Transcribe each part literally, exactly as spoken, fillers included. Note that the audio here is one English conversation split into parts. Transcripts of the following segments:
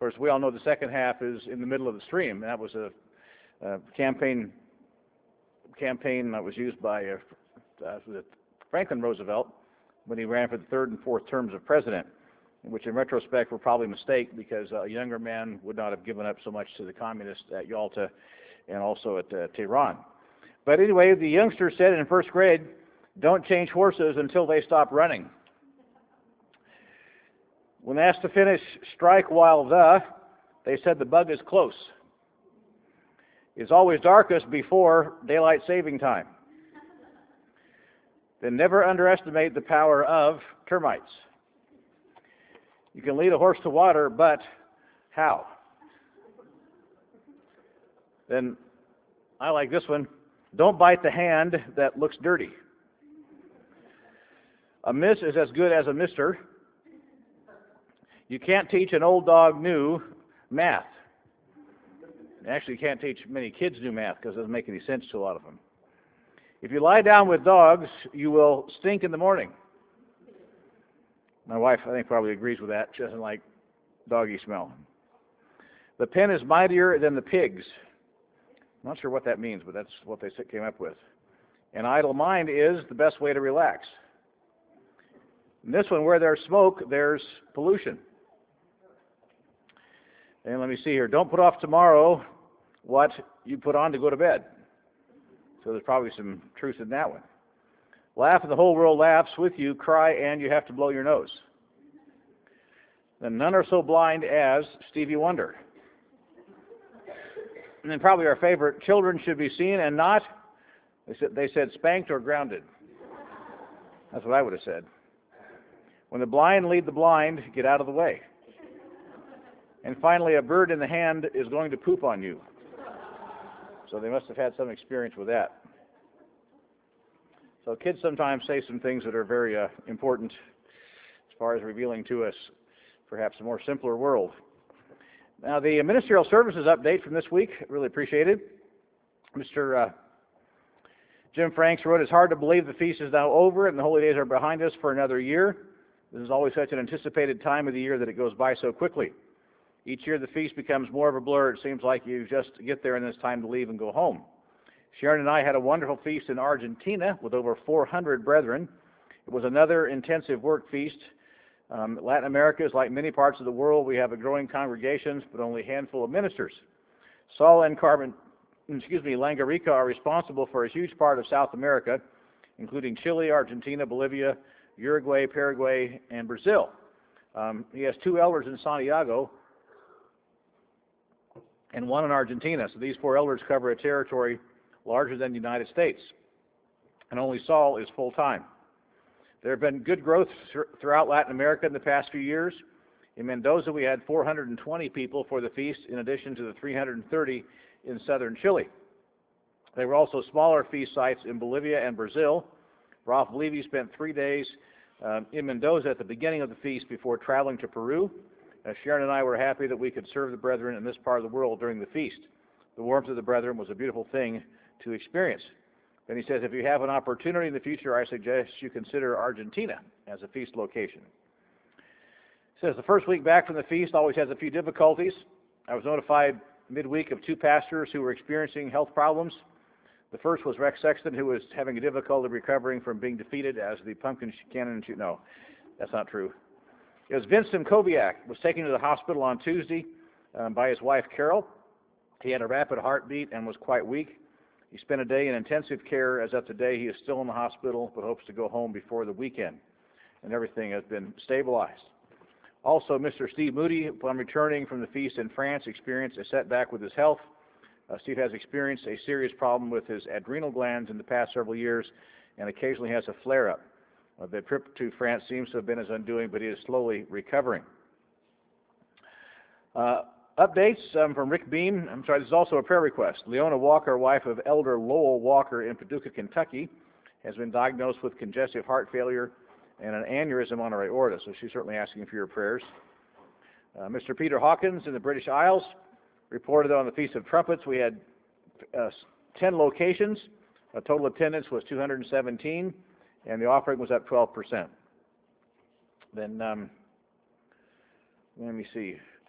course, we all know the second half is in the middle of the stream. That was a, a campaign campaign that was used by uh, uh, Franklin Roosevelt when he ran for the third and fourth terms of president, which in retrospect were probably a mistake because a younger man would not have given up so much to the communists at Yalta and also at uh, Tehran. But anyway, the youngster said in first grade, don't change horses until they stop running. When asked to finish strike while the, they said the bug is close. It's always darkest before daylight saving time. Then never underestimate the power of termites. You can lead a horse to water, but how? Then I like this one. Don't bite the hand that looks dirty. A miss is as good as a mister. You can't teach an old dog new math. Actually, you can't teach many kids new math because it doesn't make any sense to a lot of them. If you lie down with dogs, you will stink in the morning. My wife, I think, probably agrees with that. She doesn't like doggy smell. The pen is mightier than the pigs. I'm not sure what that means, but that's what they came up with. An idle mind is the best way to relax. In this one, where there's smoke, there's pollution. And let me see here. Don't put off tomorrow what you put on to go to bed. So there's probably some truth in that one. Laugh and the whole world laughs with you. Cry and you have to blow your nose. Then none are so blind as Stevie Wonder. And then probably our favorite, children should be seen and not, they said, they said spanked or grounded. That's what I would have said. When the blind lead the blind, get out of the way. And finally, a bird in the hand is going to poop on you. So they must have had some experience with that. So kids sometimes say some things that are very uh, important as far as revealing to us perhaps a more simpler world. Now, the ministerial services update from this week, really appreciated. Mister Uh, Jim Franks wrote, it's hard to believe the feast is now over and the holy days are behind us for another year. This is always such an anticipated time of the year that it goes by so quickly. Each year the feast becomes more of a blur. It seems like you just get there and then it's time to leave and go home. Sharon and I had a wonderful feast in Argentina with over four hundred brethren. It was another intensive work feast. Um, Latin America is like many parts of the world. We have a growing congregations, but only a handful of ministers. Saul and Carmen, excuse me, Langarica are responsible for a huge part of South America, including Chile, Argentina, Bolivia, Uruguay, Paraguay, and Brazil. Um, he has two elders in Santiago and one in Argentina. So these four elders cover a territory larger than the United States. And only Saul is full-time. There have been good growth throughout Latin America in the past few years. In Mendoza, we had four hundred twenty people for the feast, in addition to the three hundred thirty in southern Chile. There were also smaller feast sites in Bolivia and Brazil. Ralph Levy spent three days um, in Mendoza at the beginning of the feast before traveling to Peru. Uh, Sharon and I were happy that we could serve the brethren in this part of the world during the feast. The warmth of the brethren was a beautiful thing to experience. Then he says, if you have an opportunity in the future, I suggest you consider Argentina as a feast location. He says, the first week back from the feast always has a few difficulties. I was notified midweek of two pastors who were experiencing health problems. The first was Rex Sexton, who was having a difficulty recovering from being defeated as the pumpkin cannon shoot. No, that's not true. It was Vincent Kobiak, was taken to the hospital on Tuesday um, by his wife, Carol. He had a rapid heartbeat and was quite weak. He spent a day in intensive care. As of today, he is still in the hospital, but hopes to go home before the weekend. And everything has been stabilized. Also, Mister Steve Moody, upon returning from the feast in France, experienced a setback with his health. Uh, Steve has experienced a serious problem with his adrenal glands in the past several years and occasionally has a flare-up. Uh, the trip to France seems to have been his undoing, but he is slowly recovering. Uh, updates um, from Rick Beam. I'm sorry, this is also a prayer request. Leona Walker, wife of Elder Lowell Walker in Paducah, Kentucky, has been diagnosed with congestive heart failure and an aneurysm on her aorta, so she's certainly asking for your prayers. Uh, Mister Peter Hawkins in the British Isles reported on the Feast of Trumpets we had uh, ten locations. A total attendance was two hundred seventeen, and the offering was up twelve percent. Then, um, let me see.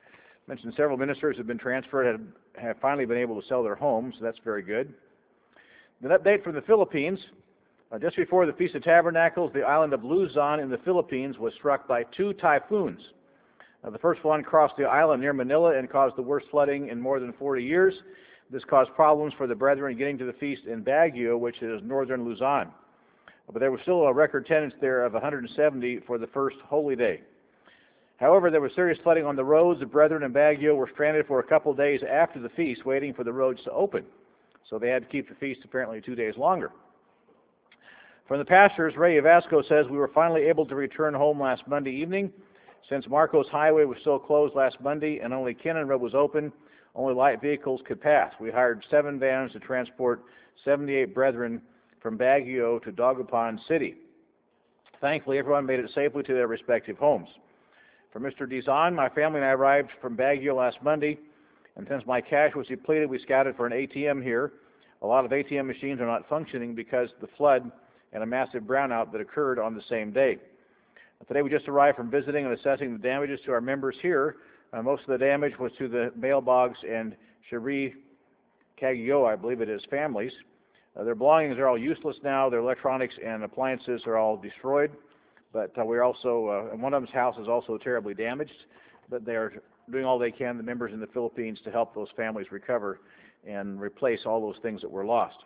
mentioned several ministers have been transferred, have, have finally been able to sell their homes, so that's very good. An update from the Philippines. Uh, just before the Feast of Tabernacles, the island of Luzon in the Philippines was struck by two typhoons. Uh, the first one crossed the island near Manila and caused the worst flooding in more than forty years. This caused problems for the brethren getting to the feast in Baguio, which is northern Luzon. But there was still a record attendance there of one hundred seventy for the first holy day. However, there was serious flooding on the roads. The brethren in Baguio were stranded for a couple of days after the feast, waiting for the roads to open. So they had to keep the feast apparently two days longer. From the pastors, Ray Vasco says, we were finally able to return home last Monday evening. Since Marcos Highway was still closed last Monday and only Kennan Road was open, only light vehicles could pass. We hired seven vans to transport seventy-eight brethren from Baguio to Dagupan City. Thankfully, everyone made it safely to their respective homes. For Mister Dizon, my family and I arrived from Baguio last Monday, and since my cash was depleted, we scouted for an A T M here. A lot of A T M machines are not functioning because of the flood and a massive brownout that occurred on the same day. Today we just arrived from visiting and assessing the damages to our members here. Uh, most of the damage was to the Mailbogs and Cherie Cagio, I believe it is, families. Uh, their belongings are all useless now. Their electronics and appliances are all destroyed. But uh, we're also, uh, one of them's house is also terribly damaged. But they're doing all they can, the members in the Philippines, to help those families recover and replace all those things that were lost.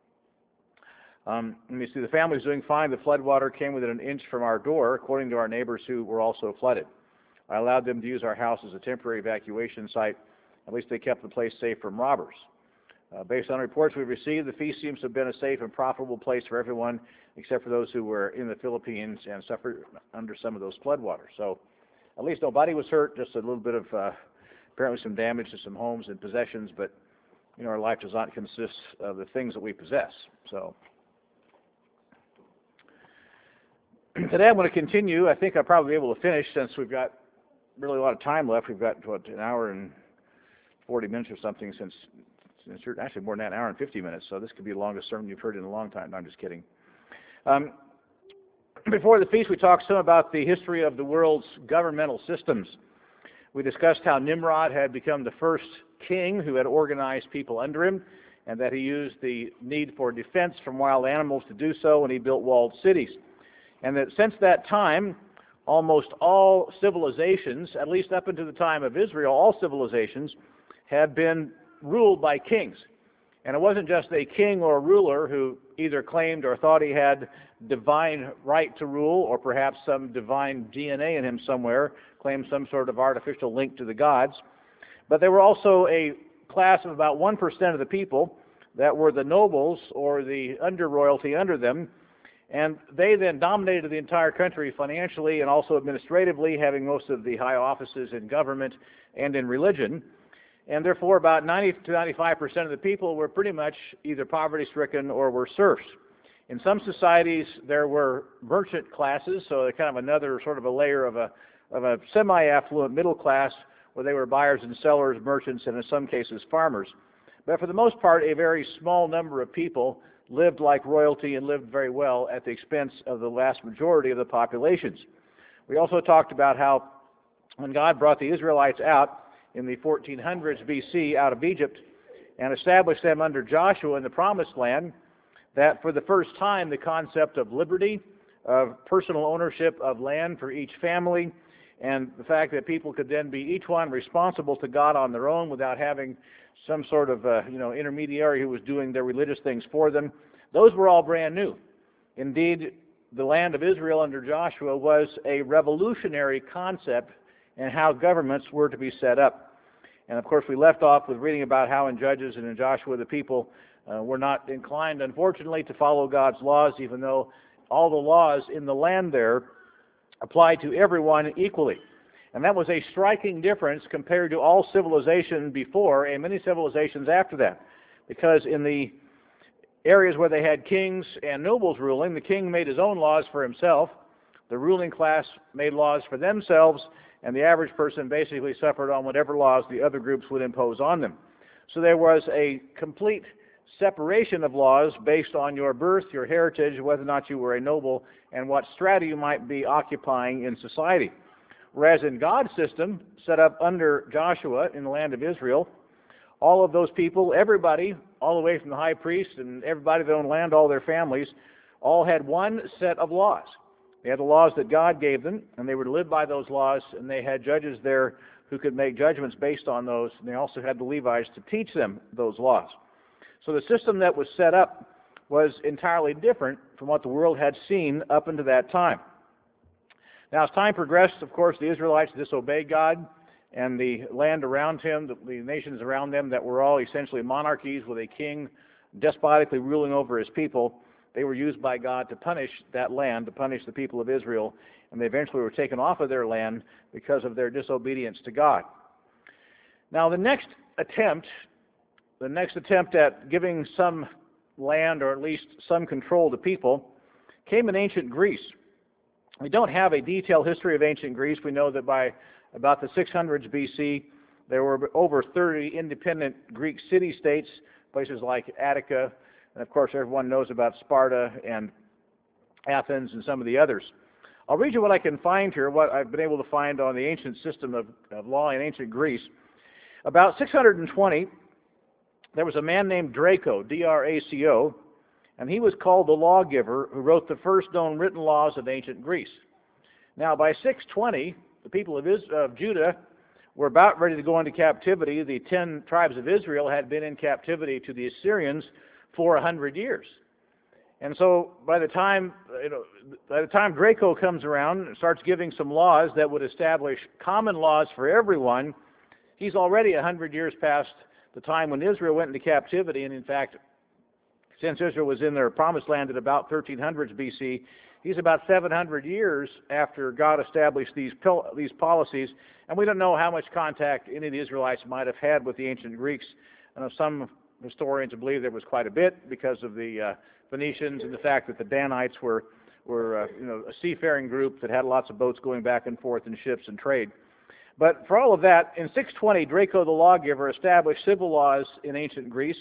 Um, let me see, the family's doing fine. The floodwater came within an inch from our door, according to our neighbors who were also flooded. I allowed them to use our house as a temporary evacuation site. At least they kept the place safe from robbers. Uh, based on reports we've received, the feast seems to have been a safe and profitable place for everyone, except for those who were in the Philippines and suffered under some of those floodwaters. So at least nobody was hurt, just a little bit of, uh, apparently some damage to some homes and possessions, but, you know, our life does not consist of the things that we possess. So today I'm going to continue. I think I'll probably be able to finish since we've got really a lot of time left. We've got, what, an hour and forty minutes or something since, since actually more than that, an hour and fifty minutes. So this could be the longest sermon you've heard in a long time. No, I'm just kidding. Um, before the feast, we talked some about the history of the world's governmental systems. We discussed how Nimrod had become the first king who had organized people under him, and that he used the need for defense from wild animals to do so, and he built walled cities. And that since that time, almost all civilizations, at least up until the time of Israel, all civilizations have been ruled by kings. And it wasn't just a king or a ruler who either claimed or thought he had divine right to rule, or perhaps some divine D N A in him somewhere, claimed some sort of artificial link to the gods. But there were also a class of about one percent of the people that were the nobles or the under royalty under them. And they then dominated the entire country financially and also administratively, having most of the high offices in government and in religion. And therefore, about ninety to ninety-five percent of the people were pretty much either poverty-stricken or were serfs. In some societies, there were merchant classes, so kind of another sort of a layer of a, of a semi-affluent middle class, where they were buyers and sellers, merchants, and in some cases farmers. But for the most part, a very small number of people lived like royalty and lived very well at the expense of the vast majority of the populations. We also talked about how when God brought the Israelites out in the fourteen hundreds B C out of Egypt and established them under Joshua in the Promised Land, that for the first time the concept of liberty, of personal ownership of land for each family, and the fact that people could then be each one responsible to God on their own without having some sort of uh, you know intermediary who was doing their religious things for them, those were all brand new. Indeed, the land of Israel under Joshua was a revolutionary concept in how governments were to be set up. And of course, we left off with reading about how in Judges and in Joshua the people uh, were not inclined, unfortunately, to follow God's laws, even though all the laws in the land there applied to everyone equally. And that was a striking difference compared to all civilization before and many civilizations after that. Because in the areas where they had kings and nobles ruling, the king made his own laws for himself, the ruling class made laws for themselves, and the average person basically suffered on whatever laws the other groups would impose on them. So there was a complete separation of laws based on your birth, your heritage, whether or not you were a noble, and what strata you might be occupying in society. Whereas in God's system, set up under Joshua in the land of Israel, all of those people, everybody, all the way from the high priest and everybody that owned land, all their families, all had one set of laws. They had the laws that God gave them, and they were to live by those laws, and they had judges there who could make judgments based on those, and they also had the Levites to teach them those laws. So the system that was set up was entirely different from what the world had seen up until that time. Now, as time progressed, of course, the Israelites disobeyed God, and the land around him, the, the nations around them that were all essentially monarchies with a king despotically ruling over his people, they were used by God to punish that land, to punish the people of Israel, and they eventually were taken off of their land because of their disobedience to God. Now, the next attempt, the next attempt at giving some land, or at least some control to people, came in ancient Greece. We don't have a detailed history of ancient Greece. We know that by about the six hundreds B C, there were over thirty independent Greek city-states, places like Attica, and of course everyone knows about Sparta and Athens and some of the others. I'll read you what I can find here, what I've been able to find on the ancient system of, of law in ancient Greece. About six hundred twenty, there was a man named Draco, D R A C O, and he was called the lawgiver who wrote the first known written laws of ancient Greece. Now, by six twenty, the people of, Is- of Judah were about ready to go into captivity. The ten tribes of Israel had been in captivity to the Assyrians for a hundred years. And so by the time, you know, by the time Draco comes around and starts giving some laws that would establish common laws for everyone, he's already a hundred years past the time when Israel went into captivity. And in fact, since Israel was in their promised land at about thirteen hundreds B C, he's about seven hundred years after God established these pil- these policies, and we don't know how much contact any of the Israelites might have had with the ancient Greeks. I know some historians believe there was quite a bit because of the uh, Phoenicians and the fact that the Danites were were uh, you know, a seafaring group that had lots of boats going back and forth in ships and trade. But for all of that, in six twenty, Draco the lawgiver established civil laws in ancient Greece.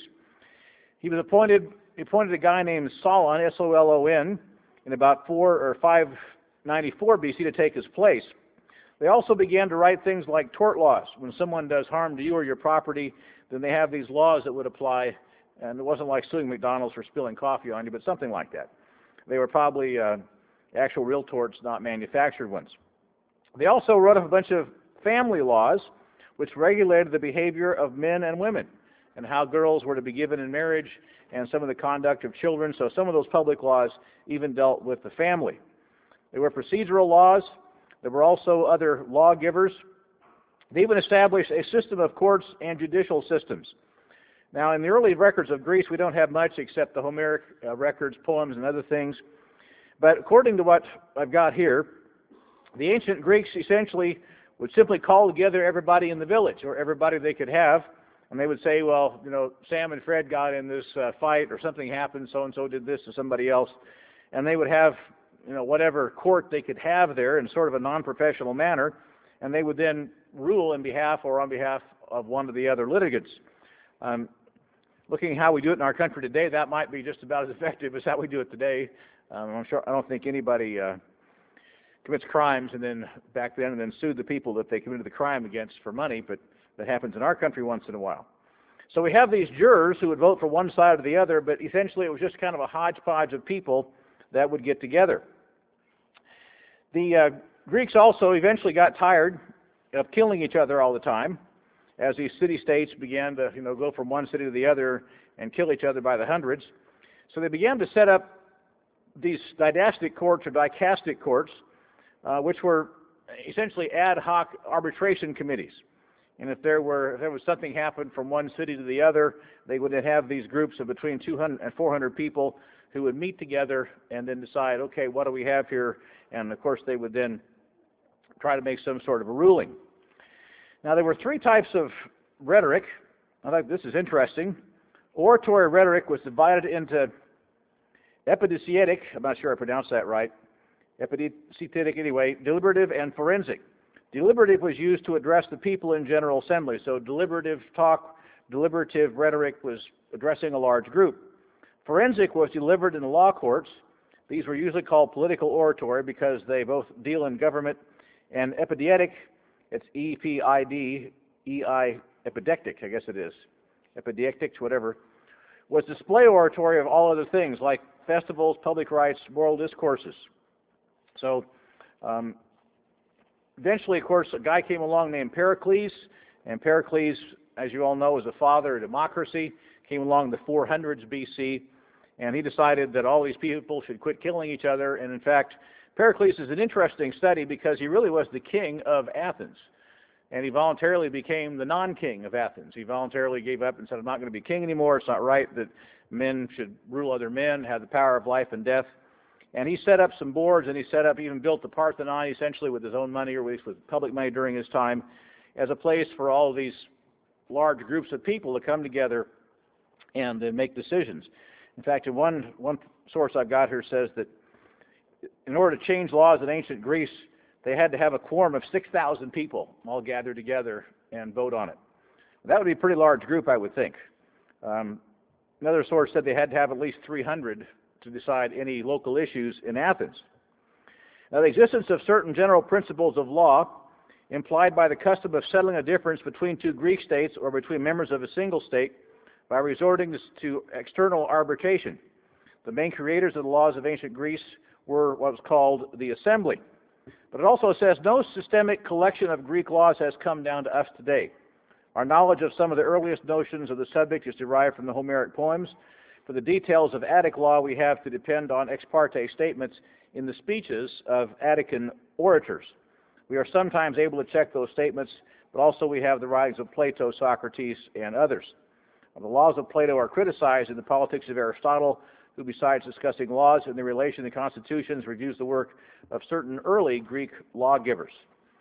He was appointed he appointed a guy named Solon, S O L O N, in about four or five ninety-four B C to take his place. They also began to write things like tort laws. When someone does harm to you or your property, then they have these laws that would apply, and it wasn't like suing McDonald's for spilling coffee on you, but something like that. They were probably uh, actual real torts, not manufactured ones. They also wrote up a bunch of family laws which regulated the behavior of men and women and how girls were to be given in marriage and some of the conduct of children. So some of those public laws even dealt with the family. There were procedural laws. There were also other lawgivers. They even established a system of courts and judicial systems. Now, in the early records of Greece, we don't have much except the Homeric uh, records, poems, and other things. But according to what I've got here, the ancient Greeks essentially would simply call together everybody in the village, or everybody they could have, and they would say, well, you know, Sam and Fred got in this uh, fight, or something happened, so-and-so did this to somebody else, and they would have, you know, whatever court they could have there in sort of a non-professional manner, and they would then rule in behalf or on behalf of one of the other litigants. Um, looking at how we do it in our country today, that might be just about as effective as how we do it today. Um, I'm sure I don't think anybody uh, commits crimes and then back then and then sued the people that they committed the crime against for money, but that happens in our country once in a while. So we have these jurors who would vote for one side or the other, but essentially it was just kind of a hodgepodge of people that would get together. The uh, Greeks also eventually got tired of killing each other all the time, as these city-states began to, you know, go from one city to the other and kill each other by the hundreds. So they began to set up these didastic courts or dicastic courts, uh, which were essentially ad hoc arbitration committees. And if there were if there was something happened from one city to the other, they would then have these groups of between two hundred and four hundred people who would meet together and then decide, okay, what do we have here? And of course, they would then try to make some sort of a ruling. Now, there were three types of rhetoric. I think this is interesting. Oratory rhetoric was divided into epidicietic, I'm not sure I pronounced that right, epidicietic anyway, deliberative and forensic. Deliberative was used to address the people in General Assembly, so deliberative talk, deliberative rhetoric was addressing a large group. Forensic was delivered in the law courts. These were usually called political oratory because they both deal in government And epidictic, it's E P I D E I, epidictic, I guess it is, epidictic, whatever, was display oratory of all other things, like festivals, public rites, moral discourses. So um, eventually, of course, a guy came along named Pericles, and Pericles, as you all know, is the father of democracy, came along in the four hundreds B C, and he decided that all these people should quit killing each other. And in fact, Pericles is an interesting study because he really was the king of Athens, and he voluntarily became the non-king of Athens. He voluntarily gave up and said, I'm not going to be king anymore. It's not right that men should rule other men, have the power of life and death. And he set up some boards, and he set up, even built the Parthenon, essentially with his own money, or at least with public money during his time, as a place for all of these large groups of people to come together and uh, make decisions. In fact, in one, one source I've got here says that in order to change laws in ancient Greece, they had to have a quorum of six thousand people all gathered together and vote on it. That would be a pretty large group, I would think. Um, another source said they had to have at least three hundred to decide any local issues in Athens. Now, the existence of certain general principles of law implied by the custom of settling a difference between two Greek states or between members of a single state by resorting to external arbitration. The main creators of the laws of ancient Greece were what was called the assembly. But it also says no systemic collection of Greek laws has come down to us today. Our knowledge of some of the earliest notions of the subject is derived from the Homeric poems. For the details of Attic law, we have to depend on ex parte statements in the speeches of Attican orators. We are sometimes able to check those statements, but also we have the writings of Plato, Socrates, and others. The laws of Plato are criticized in the Politics of Aristotle, who, besides discussing laws and their relation to constitutions, reviews the work of certain early Greek lawgivers.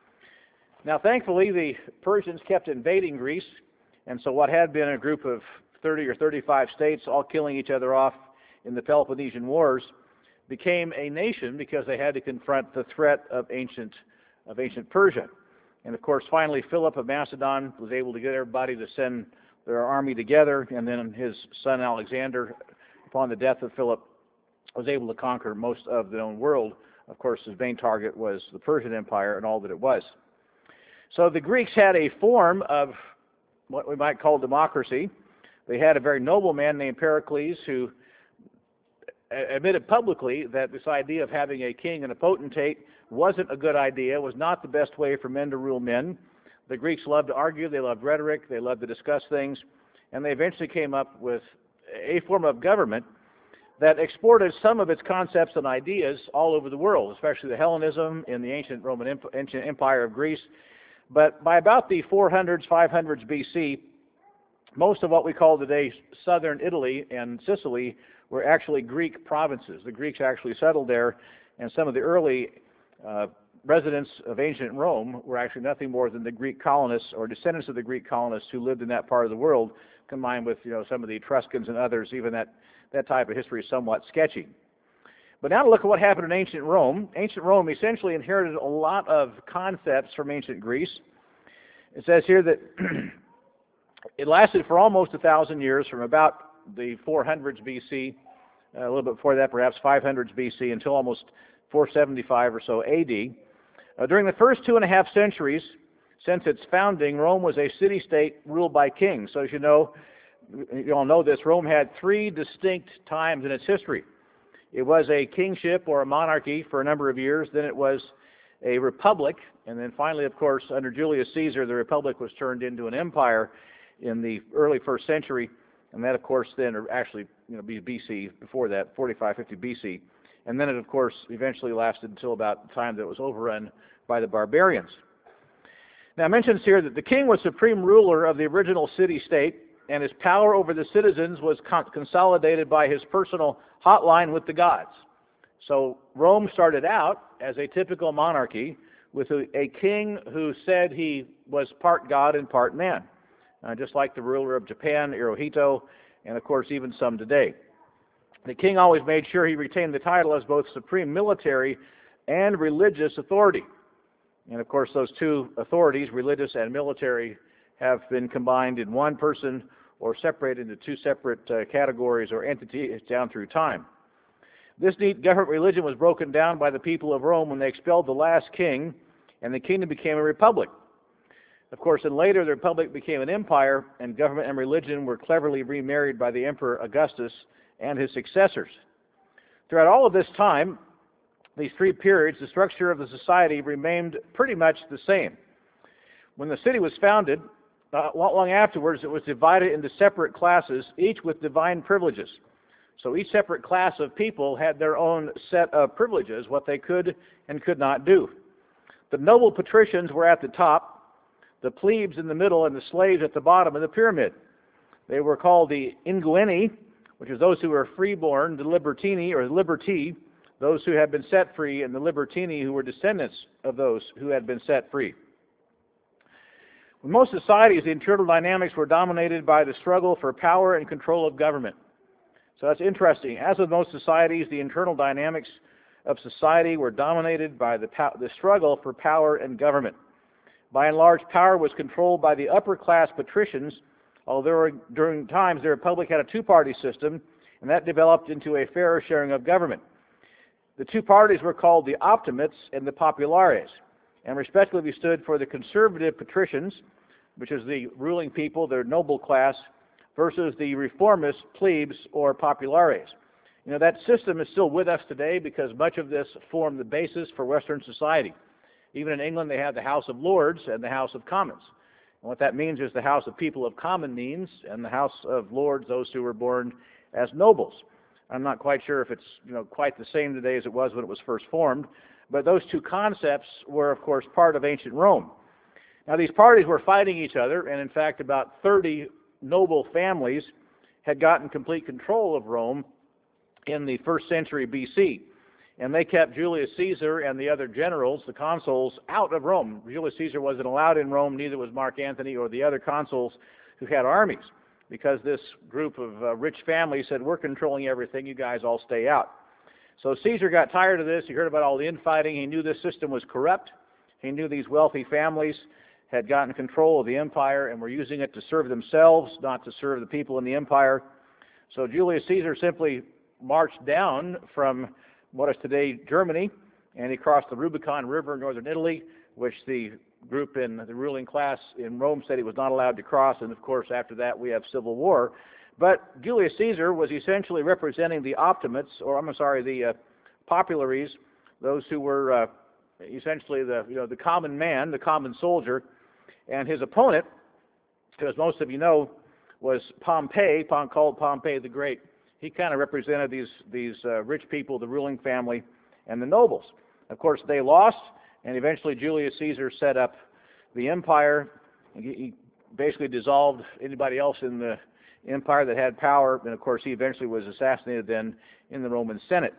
Now, thankfully, the Persians kept invading Greece, and so what had been a group of thirty or thirty-five states all killing each other off in the Peloponnesian Wars became a nation because they had to confront the threat of ancient, of ancient Persia. And of course, finally, Philip of Macedon was able to get everybody to send their army together, and then his son Alexander, upon the death of Philip, was able to conquer most of the known world. Of course, his main target was the Persian Empire and all that it was. So the Greeks had a form of what we might call democracy. They had a very noble man named Pericles who admitted publicly that this idea of having a king and a potentate wasn't a good idea, was not the best way for men to rule men. The Greeks loved to argue, they loved rhetoric, they loved to discuss things, and they eventually came up with a form of government that exported some of its concepts and ideas all over the world, especially the Hellenism in the ancient Roman ancient Empire of Greece. But by about the four hundreds, five hundreds B C, most of what we call today southern Italy and Sicily were actually Greek provinces. The Greeks actually settled there, and some of the early uh, residents of ancient Rome were actually nothing more than the Greek colonists or descendants of the Greek colonists who lived in that part of the world, combined with, you know, some of the Etruscans and others. Even that, that type of history is somewhat sketchy. But now to look at what happened in ancient Rome. Ancient Rome essentially inherited a lot of concepts from ancient Greece. It says here that it lasted for almost a thousand years, from about the four hundreds B C, uh, a little bit before that, perhaps five hundreds B C, until almost four seventy-five or so A D. Uh, during the first two and a half centuries since its founding, Rome was a city-state ruled by kings. So as you know, you all know this, Rome had three distinct times in its history. It was a kingship or a monarchy for a number of years, then it was a republic, and then finally, of course, under Julius Caesar, the republic was turned into an empire in the early first century, and that, of course, then, or actually, you know, B C, before that, forty-five, fifty B C, and then it, of course, eventually lasted until about the time that it was overrun by the barbarians. Now, it mentions here that the king was supreme ruler of the original city-state, and his power over the citizens was con consolidated by his personal hotline with the gods. So Rome started out as a typical monarchy with a, a king who said he was part god and part man, uh, just like the ruler of Japan, Hirohito, and of course even some today. The king always made sure he retained the title as both supreme military and religious authority. And of course those two authorities, religious and military, have been combined in one person or separated into two separate uh, categories or entities down through time. This neat government religion was broken down by the people of Rome when they expelled the last king and the kingdom became a republic. Of course, then later the republic became an empire, and government and religion were cleverly remarried by the Emperor Augustus and his successors. Throughout all of this time, these three periods, the structure of the society remained pretty much the same. When the city was founded, not long afterwards, it was divided into separate classes, each with divine privileges. So each separate class of people had their own set of privileges, what they could and could not do. The noble patricians were at the top, the plebes in the middle, and the slaves at the bottom of the pyramid. They were called the ingueni, which is those who were freeborn, the libertini or liberti, those who had been set free, and the libertini, who were descendants of those who had been set free. In most societies, the internal dynamics were dominated by the struggle for power and control of government. So that's interesting. As with most societies, the internal dynamics of society were dominated by the, the struggle for power and government. By and large, power was controlled by the upper-class patricians, although during times the Republic had a two-party system, and that developed into a fairer sharing of government. The two parties were called the optimates and the populares, and respectively stood for the conservative patricians, which is the ruling people, their noble class, versus the reformist plebes or populares. You know, that system is still with us today because much of this formed the basis for Western society. Even in England, they have the House of Lords and the House of Commons. And what that means is the House of People of Common Means, and the House of Lords, those who were born as nobles. I'm not quite sure if it's, you know, quite the same today as it was when it was first formed, but those two concepts were, of course, part of ancient Rome. Now, these parties were fighting each other, and in fact, about thirty noble families had gotten complete control of Rome in the first century B C, and they kept Julius Caesar and the other generals, the consuls, out of Rome. Julius Caesar wasn't allowed in Rome, neither was Mark Antony or the other consuls who had armies, because this group of uh, rich families said, we're controlling everything, you guys all stay out. So Caesar got tired of this. He heard about all the infighting. He knew this system was corrupt. He knew these wealthy families had gotten control of the empire and were using it to serve themselves, not to serve the people in the empire. So Julius Caesar simply marched down from what is today Germany, and he crossed the Rubicon River in northern Italy, which the group in the ruling class in Rome said he was not allowed to cross, and of course after that we have civil war. But Julius Caesar was essentially representing the optimates, or I'm sorry, the uh, populares, those who were uh, essentially the you know the common man, the common soldier, and his opponent, who, as most of you know, was Pompey, called Pompey the Great. He kind of represented these these uh, rich people, the ruling family, and the nobles. Of course, they lost, and eventually Julius Caesar set up the empire. He basically dissolved anybody else in the empire that had power, and of course he eventually was assassinated then in the Roman Senate.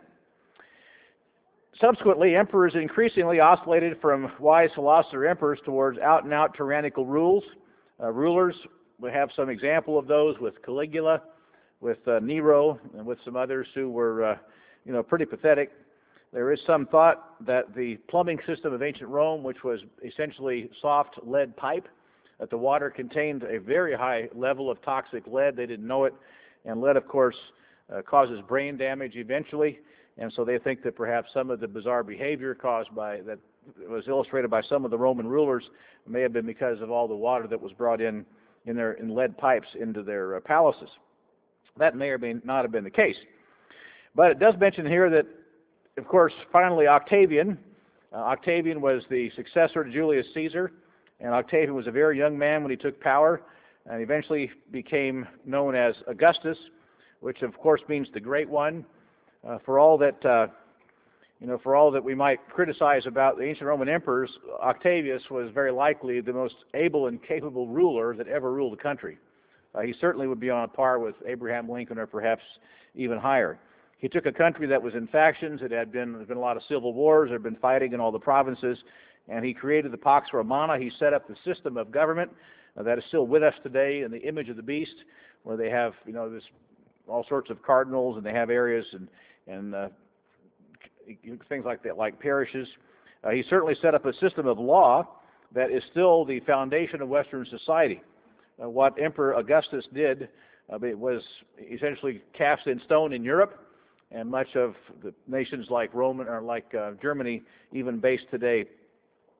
Subsequently, emperors increasingly oscillated from wise philosopher emperors towards out-and-out tyrannical rules. Uh, rulers, we have some example of those with Caligula, with uh, Nero, and with some others who were, uh, you know, pretty pathetic. There is some thought that the plumbing system of ancient Rome, which was essentially soft lead pipe, that the water contained a very high level of toxic lead. They didn't know it, and lead, of course, uh, causes brain damage eventually. And so they think that perhaps some of the bizarre behavior caused by, that was illustrated by some of the Roman rulers, may have been because of all the water that was brought in in their in lead pipes into their uh, palaces. That may or may not have been the case. But it does mention here that, of course, finally Octavian, uh, Octavian was the successor to Julius Caesar, and Octavian was a very young man when he took power, and eventually became known as Augustus, which of course means the Great One. Uh, for all that, uh, you know, for all that we might criticize about the ancient Roman emperors, Octavius was very likely the most able and capable ruler that ever ruled a country. Uh, he certainly would be on par with Abraham Lincoln, or perhaps even higher. He took a country that was in factions. It had been, there'd been a lot of civil wars. There had been fighting in all the provinces, and he created the Pax Romana. He set up the system of government uh, that is still with us today in the image of the beast, where they have, you know, this all sorts of cardinals, and they have areas and and uh, things like that, like parishes. Uh, he certainly set up a system of law that is still the foundation of Western society. Uh, what Emperor Augustus did uh, it was essentially cast in stone in Europe, and much of the nations like Rome or like uh, Germany, even based today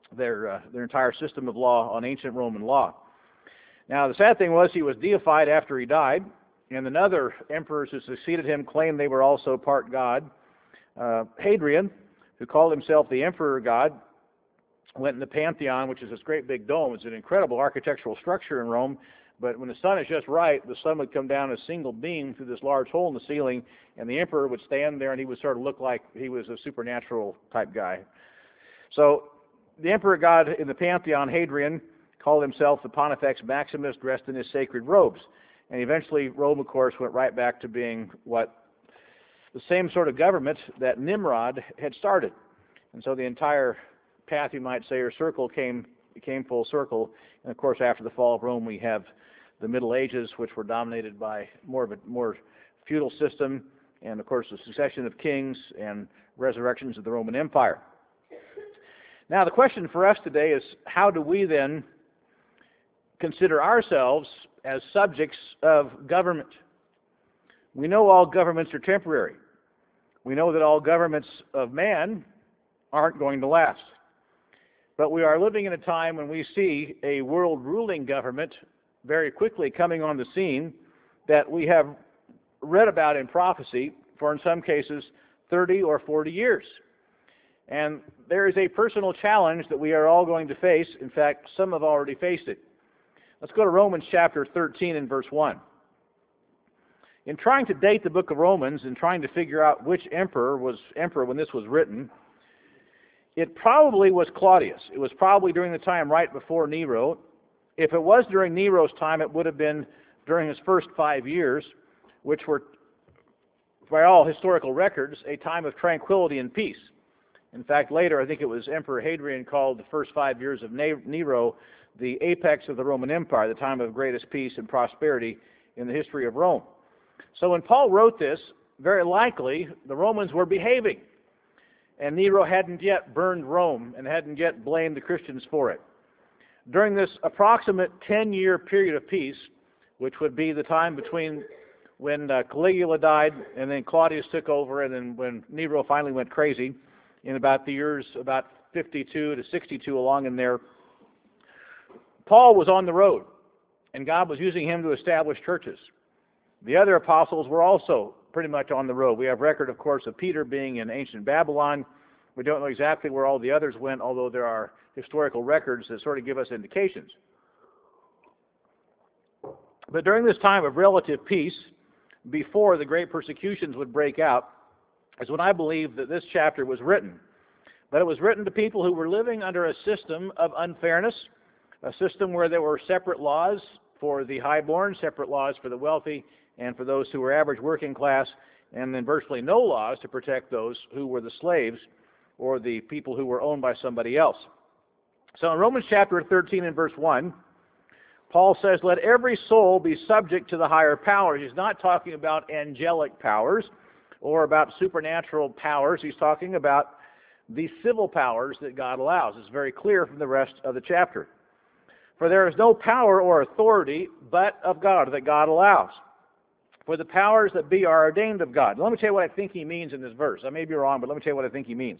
their uh, their entire system of law on ancient Roman law. Now, the sad thing was he was deified after he died, and another emperors who succeeded him claimed they were also part God. Uh, Hadrian, who called himself the Emperor God, went in the Pantheon, which is this great big dome. It's an incredible architectural structure in Rome, but when the sun is just right, the sun would come down a single beam through this large hole in the ceiling, and the emperor would stand there, and he would sort of look like he was a supernatural type guy. So the Emperor God in the Pantheon, Hadrian, called himself the Pontifex Maximus, dressed in his sacred robes. And eventually Rome, of course, went right back to being what the same sort of government that Nimrod had started. And so the entire path, you might say, or circle came came full circle. And of course, after the fall of Rome, we have the Middle Ages, which were dominated by more of a more feudal system, and of course the succession of kings and resurrections of the Roman Empire. Now, the question for us today is, how do we then consider ourselves as subjects of government? We know all governments are temporary. We know that all governments of man aren't going to last. But we are living in a time when we see a world-ruling government very quickly coming on the scene that we have read about in prophecy for, in some cases, thirty or forty years. And there is a personal challenge that we are all going to face. In fact, some have already faced it. Let's go to Romans chapter thirteen and verse one. In trying to date the book of Romans and trying to figure out which emperor was emperor when this was written, it probably was Claudius. It was probably during the time right before Nero. If it was during Nero's time, it would have been during his first five years, which were, by all historical records, a time of tranquility and peace. In fact, later, I think it was Emperor Hadrian called the first five years of Nero the apex of the Roman Empire, the time of greatest peace and prosperity in the history of Rome. So when Paul wrote this, very likely the Romans were behaving, and Nero hadn't yet burned Rome and hadn't yet blamed the Christians for it. During this approximate ten-year period of peace, which would be the time between when uh, Caligula died and then Claudius took over, and then when Nero finally went crazy, in about the years about fifty-two to sixty-two, along in there, Paul was on the road, and God was using him to establish churches. The other apostles were also pretty much on the road. We have record, of course, of Peter being in ancient Babylon. We don't know exactly where all the others went, although there are historical records that sort of give us indications. But during this time of relative peace, before the great persecutions would break out, is when I believe that this chapter was written. But it was written to people who were living under a system of unfairness, a system where there were separate laws for the highborn, separate laws for the wealthy, and for those who were average working class, and then virtually no laws to protect those who were the slaves or the people who were owned by somebody else. So in Romans chapter thirteen and verse one, Paul says, "Let every soul be subject to the higher powers." He's not talking about angelic powers or about supernatural powers. He's talking about the civil powers that God allows. It's very clear from the rest of the chapter. "For there is no power or authority but of God, that God allows. For the powers that be are ordained of God." Now, let me tell you what I think he means in this verse. I may be wrong, but let me tell you what I think he means.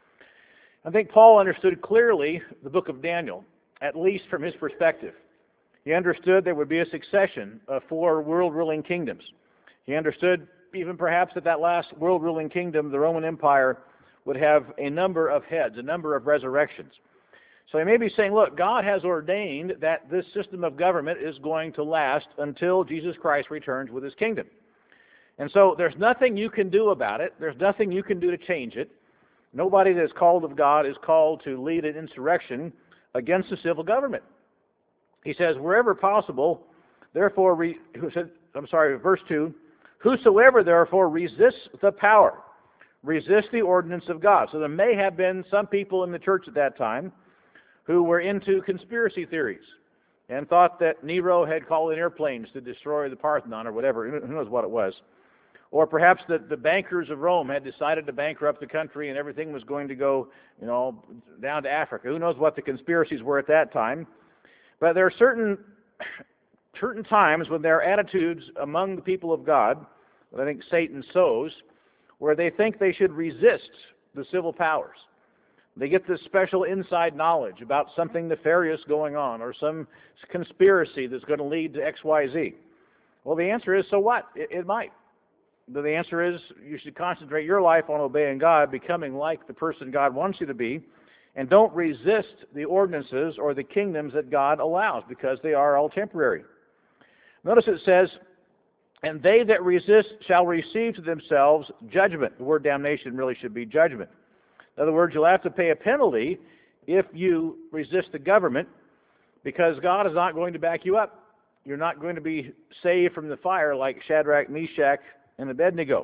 I think Paul understood clearly the book of Daniel, at least from his perspective. He understood there would be a succession of four world-ruling kingdoms. He understood even perhaps that that last world-ruling kingdom, the Roman Empire, would have a number of heads, a number of resurrections. So he may be saying, look, God has ordained that this system of government is going to last until Jesus Christ returns with his kingdom. And so there's nothing you can do about it. There's nothing you can do to change it. Nobody that is called of God is called to lead an insurrection against the civil government. He says, wherever possible, therefore, re, I'm sorry, verse two, "Whosoever therefore resists the power," resist the ordinance of God. So there may have been some people in the church at that time who were into conspiracy theories and thought that Nero had called in airplanes to destroy the Parthenon or whatever. Who knows what it was. Or perhaps that the bankers of Rome had decided to bankrupt the country and everything was going to go, you know, down to Africa. Who knows what the conspiracies were at that time. But there are certain, certain times when there are attitudes among the people of God, that I think Satan sows, where they think they should resist the civil powers. They get this special inside knowledge about something nefarious going on or some conspiracy that's going to lead to X Y Z. Well, the answer is, so what? It, it might. But the answer is, you should concentrate your life on obeying God, becoming like the person God wants you to be, and don't resist the ordinances or the kingdoms that God allows, because they are all temporary. Notice it says, and they that resist shall receive to themselves judgment. The word damnation really should be judgment. In other words, you'll have to pay a penalty if you resist the government, because God is not going to back you up. You're not going to be saved from the fire like Shadrach, Meshach, and Abednego.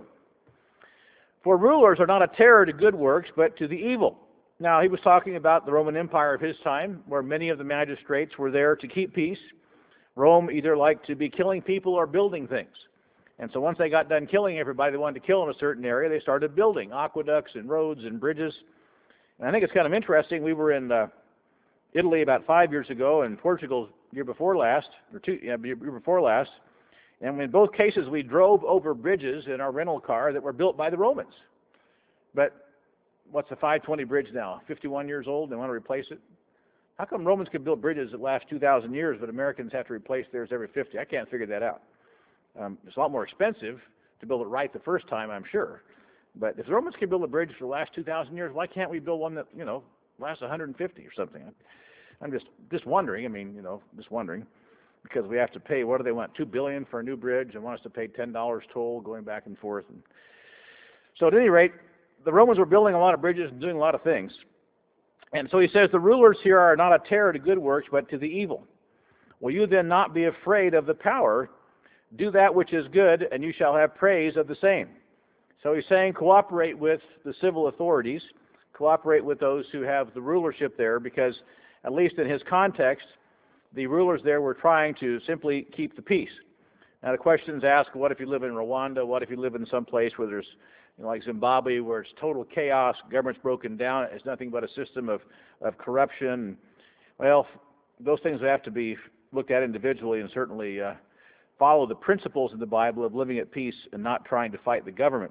For rulers are not a terror to good works, but to the evil. Now, he was talking about the Roman Empire of his time, where many of the magistrates were there to keep peace. Rome either liked to be killing people or building things. And so once they got done killing everybody they wanted to kill in a certain area, they started building aqueducts and roads and bridges. And I think it's kind of interesting. We were in uh, Italy about five years ago, and Portugal year before last, or two yeah, year before last. And in both cases, we drove over bridges in our rental car that were built by the Romans. But what's the five twenty bridge now? fifty-one years old, they want to replace it? How come Romans could build bridges that last two thousand years, but Americans have to replace theirs every fifty? I can't figure that out. Um, it's a lot more expensive to build it right the first time, I'm sure. But if the Romans can build a bridge for the last two thousand years, why can't we build one that, you know, lasts one hundred fifty or something? I'm just just wondering. I mean, you know, just wondering, because we have to pay, what do they want, two billion dollars for a new bridge, and want us to pay ten dollars toll going back and forth. And so at any rate, the Romans were building a lot of bridges and doing a lot of things. And so he says, the rulers here are not a terror to good works, but to the evil. Will you then not be afraid of the power? Do that which is good, and you shall have praise of the same. So he's saying, cooperate with the civil authorities, cooperate with those who have the rulership there, because at least in his context, the rulers there were trying to simply keep the peace. Now the question is asked, what if you live in Rwanda? What if you live in some place where there's, you know, like Zimbabwe, where it's total chaos, government's broken down, it's nothing but a system of, of corruption? Well, those things have to be looked at individually, and certainly uh, follow the principles of the Bible of living at peace and not trying to fight the government.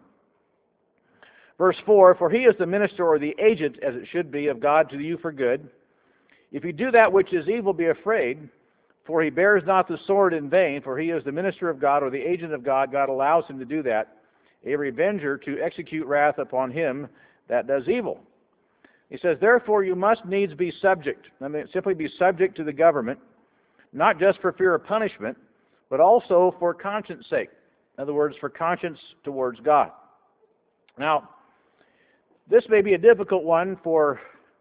Verse four, for he is the minister or the agent, as it should be, of God to you for good. If you do that which is evil, be afraid, for he bears not the sword in vain, for he is the minister of God or the agent of God. God allows him to do that, a revenger to execute wrath upon him that does evil. He says, therefore you must needs be subject. I mean, simply be subject to the government, not just for fear of punishment, but also for conscience sake. In other words, for conscience towards God. Now, this may be a difficult one for,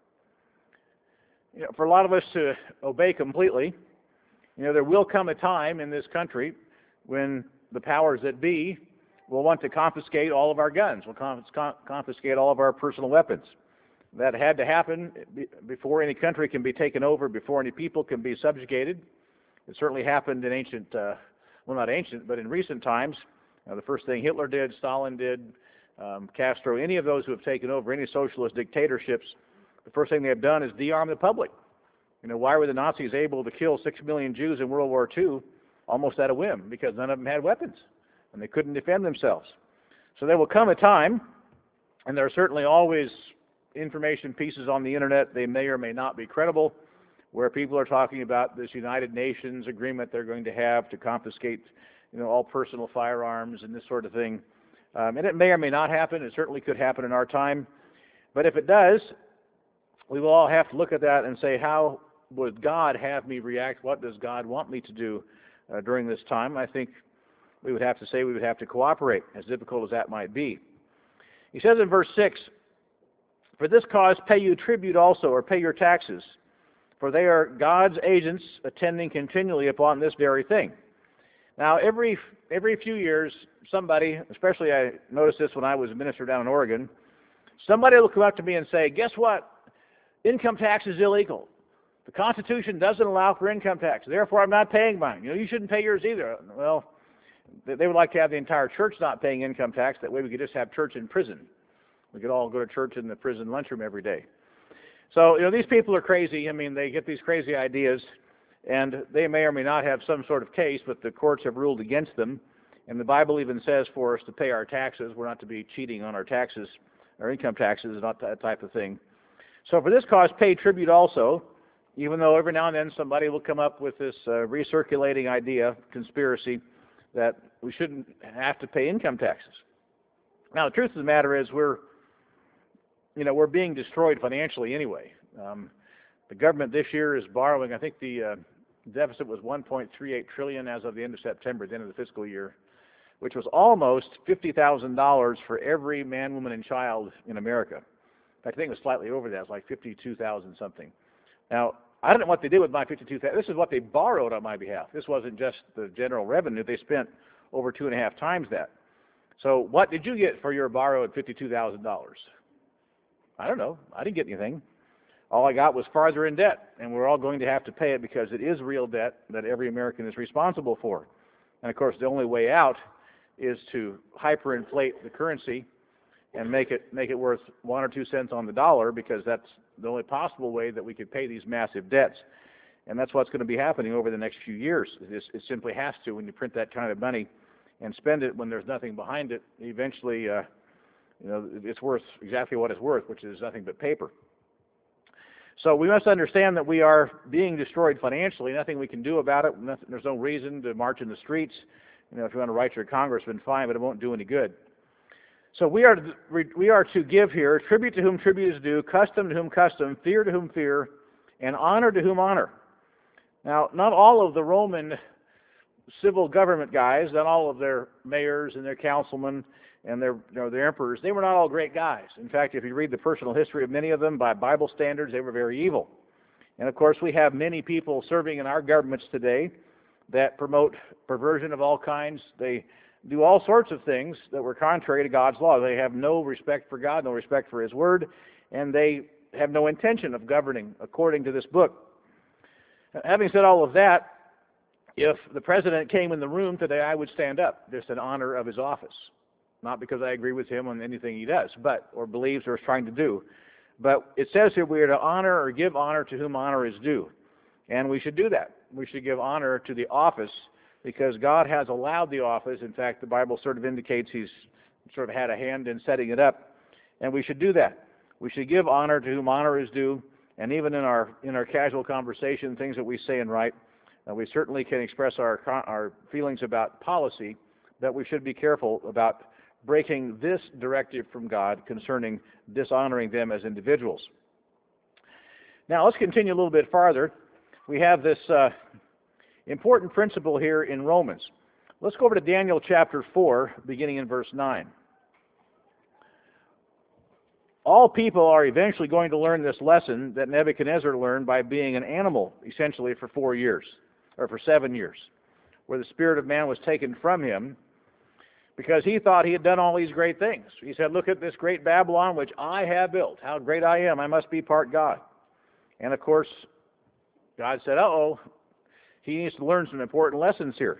you know, for a lot of us to obey completely. You know, there will come a time in this country when the powers that be will want to confiscate all of our guns, will confis confiscate all of our personal weapons. That had to happen before any country can be taken over, before any people can be subjugated. It certainly happened in ancient, uh, well, not ancient, but in recent times. Uh, the first thing Hitler did, Stalin did, um, Castro, any of those who have taken over any socialist dictatorships, the first thing they have done is de-arm the public. You know, why were the Nazis able to kill six million Jews in World War Two almost at a whim? Because none of them had weapons, and they couldn't defend themselves. So there will come a time, and there are certainly always information pieces on the internet, they may or may not be credible, where people are talking about this United Nations agreement they're going to have to confiscate, you know, all personal firearms and this sort of thing. Um, and it may or may not happen. It certainly could happen in our time. But if it does, we will all have to look at that and say, how would God have me react? What does God want me to do uh, during this time? I think we would have to say we would have to cooperate, as difficult as that might be. He says in verse six, for this cause pay you tribute also, or pay your taxes, for they are God's agents attending continually upon this very thing. Now, every every few years, somebody, especially I noticed this when I was a minister down in Oregon, somebody will come up to me and say, guess what? Income tax is illegal. The Constitution doesn't allow for income tax. Therefore, I'm not paying mine. You know, you shouldn't pay yours either. Well, they would like to have the entire church not paying income tax. That way we could just have church in prison. We could all go to church in the prison lunchroom every day. So, you know, these people are crazy. I mean, they get these crazy ideas, and they may or may not have some sort of case, but the courts have ruled against them. And the Bible even says for us to pay our taxes. We're not to be cheating on our taxes, our income taxes, not that type of thing. So for this cause, pay tribute also, even though every now and then somebody will come up with this uh, recirculating idea, conspiracy, that we shouldn't have to pay income taxes. Now, the truth of the matter is we're, you know, we're being destroyed financially anyway. Um, the government this year is borrowing, I think the uh, deficit was one point three eight trillion dollars as of the end of September, the end of the fiscal year, which was almost fifty thousand dollars for every man, woman, and child in America. In fact, I think it was slightly over that. It was like fifty-two thousand something. Now, I don't know what they did with my fifty-two thousand. This is what they borrowed on my behalf. This wasn't just the general revenue. They spent over two and a half times that. So what did you get for your borrowed fifty-two thousand dollars? I don't know. I didn't get anything. All I got was farther in debt, and we're all going to have to pay it because it is real debt that every American is responsible for. And of course, the only way out is to hyperinflate the currency and make it make it worth one or two cents on the dollar, because that's the only possible way that we could pay these massive debts. And that's what's going to be happening over the next few years. It, it simply has to. When you print that kind of money and spend it when there's nothing behind it, eventually, uh, you know, it's worth exactly what it's worth, which is nothing but paper. So we must understand that we are being destroyed financially. Nothing we can do about it. Nothing, there's no reason to march in the streets. You know, if you want to write your congressman, fine, but it won't do any good. So we are to, we are to give here tribute to whom tribute is due, custom to whom custom, fear to whom fear, and honor to whom honor. Now, not all of the Roman civil government guys, not all of their mayors and their councilmen and their, you know, their emperors, they were not all great guys. In fact, if you read the personal history of many of them by Bible standards, they were very evil. And of course, we have many people serving in our governments today that promote perversion of all kinds. They do all sorts of things that were contrary to God's law. They have no respect for God, no respect for His Word, and they have no intention of governing according to this book. Having said all of that, if the president came in the room today, I would stand up just in honor of his office. Not because I agree with him on anything he does, but or believes or is trying to do. But it says here we are to honor or give honor to whom honor is due. And we should do that. We should give honor to the office because God has allowed the office. In fact, the Bible sort of indicates He's sort of had a hand in setting it up. And we should do that. We should give honor to whom honor is due. And even in our in our casual conversation, things that we say and write, uh, we certainly can express our our feelings about policy, that we should be careful about breaking this directive from God concerning dishonoring them as individuals. Now, let's continue a little bit farther. We have this uh, important principle here in Romans. Let's go over to Daniel chapter four, beginning in verse nine. All people are eventually going to learn this lesson that Nebuchadnezzar learned by being an animal, essentially, for four years, or for seven years, where the spirit of man was taken from him, because he thought he had done all these great things. He said, look at this great Babylon which I have built. How great I am. I must be part God. And of course, God said, uh-oh, he needs to learn some important lessons here.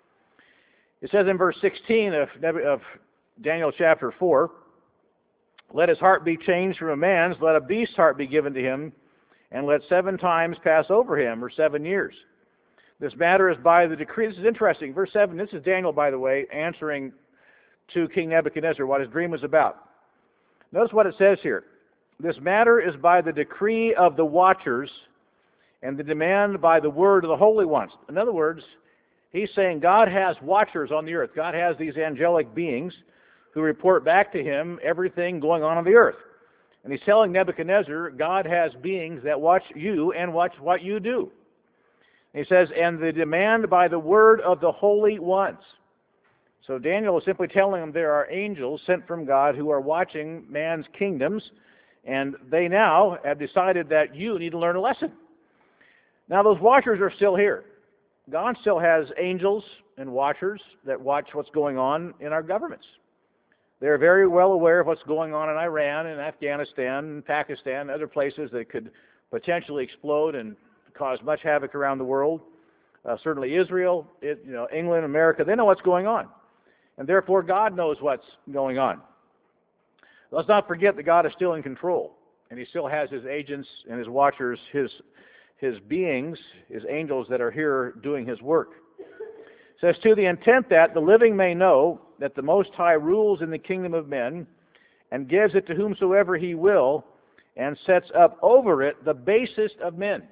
It says in verse sixteen of, of Daniel chapter four, let his heart be changed from a man's, let a beast's heart be given to him, and let seven times pass over him, or seven years. This matter is by the decree. This is interesting. Verse seven, this is Daniel, by the way, answering to King Nebuchadnezzar what his dream was about. Notice what it says here. This matter is by the decree of the watchers and the demand by the word of the holy ones. In other words, he's saying God has watchers on the earth. God has these angelic beings who report back to him everything going on on the earth. And he's telling Nebuchadnezzar, God has beings that watch you and watch what you do. He says, and the demand by the word of the holy ones. So Daniel is simply telling them there are angels sent from God who are watching man's kingdoms, and they now have decided that you need to learn a lesson. Now those watchers are still here. God still has angels and watchers that watch what's going on in our governments. They're very well aware of what's going on in Iran and Afghanistan and Pakistan and other places that could potentially explode and cause much havoc around the world. Uh, certainly Israel, it, you know, England, America, they know what's going on. And therefore God knows what's going on. Let's not forget that God is still in control. And He still has His agents and His watchers, His, his beings, His angels that are here doing His work. It says, to the intent that the living may know that the Most High rules in the kingdom of men and gives it to whomsoever He will, and sets up over it the basest of men,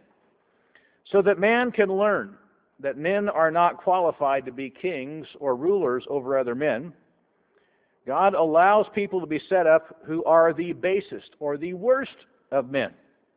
so that man can learn that men are not qualified to be kings or rulers over other men. God allows people to be set up who are the basest or the worst of men.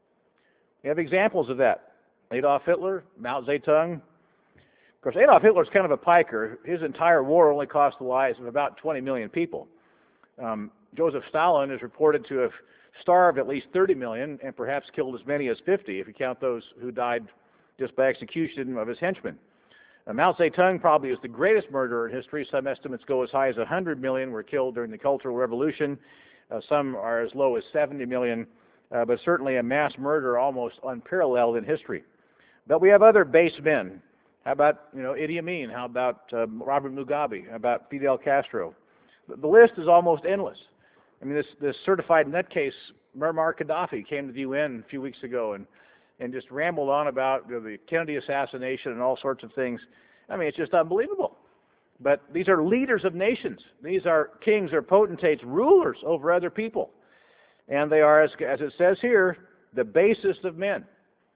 We have examples of that. Adolf Hitler, Mao Zedong. Of course, Adolf Hitler is kind of a piker. His entire war only cost the lives of about twenty million people. Um, Joseph Stalin is reported to have starved at least thirty million and perhaps killed as many as fifty if you count those who died just by execution of his henchmen. Uh, Mao Zedong probably is the greatest murderer in history. Some estimates go as high as one hundred million were killed during the Cultural Revolution. Uh, some are as low as seventy million, uh, but certainly a mass murder almost unparalleled in history. But we have other base men. How about, you know, Idi Amin? How about uh, Robert Mugabe? How about Fidel Castro? The, the list is almost endless. I mean, this, this certified nutcase, Muammar Gaddafi, came to the U N a few weeks ago and, and just rambled on about you know, the Kennedy assassination and all sorts of things. I mean, it's just unbelievable. But these are leaders of nations. These are kings or potentates, rulers over other people. And they are, as, as it says here, the basest of men.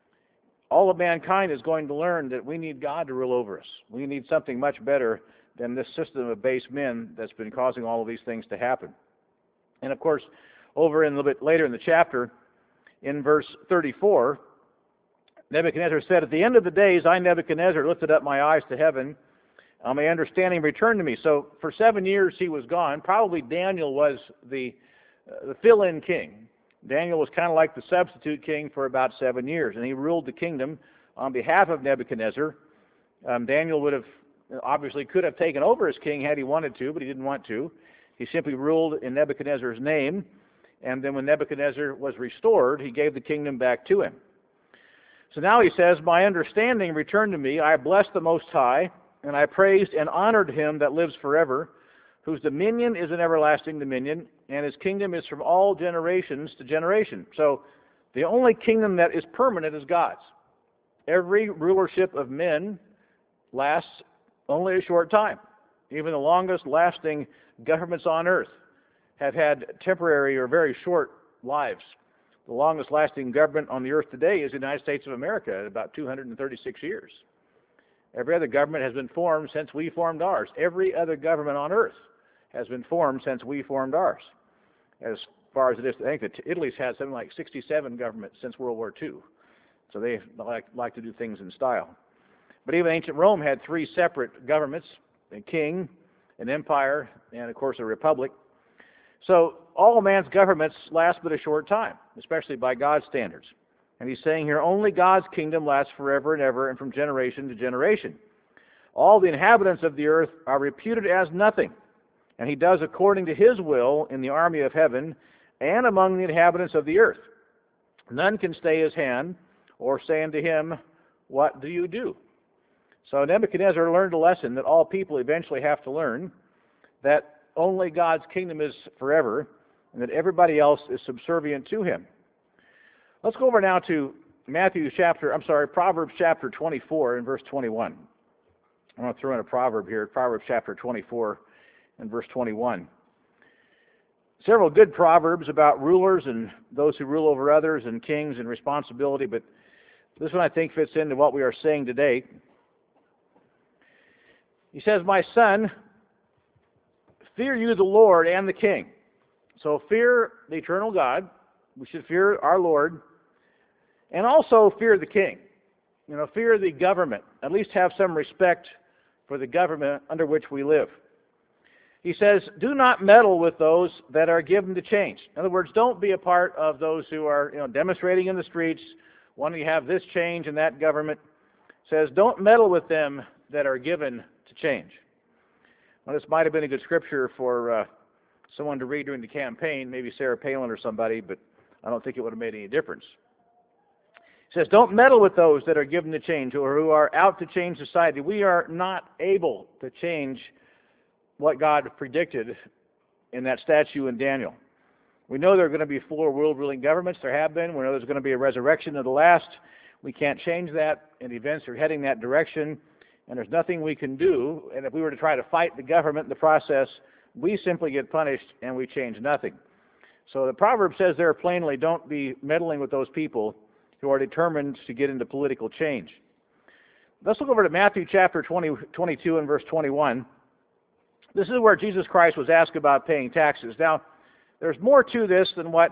All of mankind is going to learn that we need God to rule over us. We need something much better than this system of base men that's been causing all of these things to happen. And of course, over in a little bit later in the chapter, in verse thirty-four, Nebuchadnezzar said, "At the end of the days, I, Nebuchadnezzar, lifted up my eyes to heaven, and my understanding returned to me." So for seven years he was gone. Probably Daniel was the, uh, the fill-in king. Daniel was kind of like the substitute king for about seven years, and he ruled the kingdom on behalf of Nebuchadnezzar. Um, Daniel would have, obviously could have taken over as king had he wanted to, but he didn't want to. He simply ruled in Nebuchadnezzar's name, and then when Nebuchadnezzar was restored, he gave the kingdom back to him. So now he says, "My understanding returned to me. I blessed the Most High, and I praised and honored him that lives forever, whose dominion is an everlasting dominion, and his kingdom is from all generations to generation." So the only kingdom that is permanent is God's. Every rulership of men lasts only a short time. Even the longest lasting governments on earth have had temporary or very short lives. The longest lasting government on the earth today is the United States of America at about two hundred thirty-six years. Every other government has been formed since we formed ours. Every other government on earth has been formed since we formed ours. As far as it is, I think that Italy's had something like sixty-seven governments since World War Two. So they like, like to do things in style. But even ancient Rome had three separate governments, a king, an empire, and of course a republic. So all man's governments last but a short time, especially by God's standards. And he's saying here, only God's kingdom lasts forever and ever and from generation to generation. All the inhabitants of the earth are reputed as nothing, and he does according to his will in the army of heaven and among the inhabitants of the earth. None can stay his hand or say unto him, "What do you do?" So Nebuchadnezzar learned a lesson that all people eventually have to learn, that only God's kingdom is forever, and that everybody else is subservient to him. Let's go over now to Matthew chapter, I'm sorry, Proverbs chapter twenty-four and verse twenty-one. I want to throw in a proverb here, Proverbs chapter twenty-four and verse twenty-one. Several good proverbs about rulers and those who rule over others and kings and responsibility, but this one I think fits into what we are saying today. He says, "My son, fear you the Lord and the king." So fear the eternal God. We should fear our Lord. And also fear the king. You know, fear the government. At least have some respect for the government under which we live. He says, "Do not meddle with those that are given to change." In other words, don't be a part of those who are, you know, demonstrating in the streets, wanting to have this change in that government. He says, don't meddle with them that are given to change. Well, this might have been a good scripture for uh, someone to read during the campaign, maybe Sarah Palin or somebody, but I don't think it would have made any difference. He says, don't meddle with those that are given to change or who are out to change society. We are not able to change what God predicted in that statue in Daniel. We know there are going to be four world-ruling governments. There have been. We know there's going to be a resurrection of the last. We can't change that, and events are heading that direction, and there's nothing we can do. And if we were to try to fight the government in the process, we simply get punished and we change nothing. So the proverb says there plainly, don't be meddling with those people who are determined to get into political change. Let's look over to Matthew chapter twenty, twenty-two and verse twenty-one. This is where Jesus Christ was asked about paying taxes. Now, there's more to this than what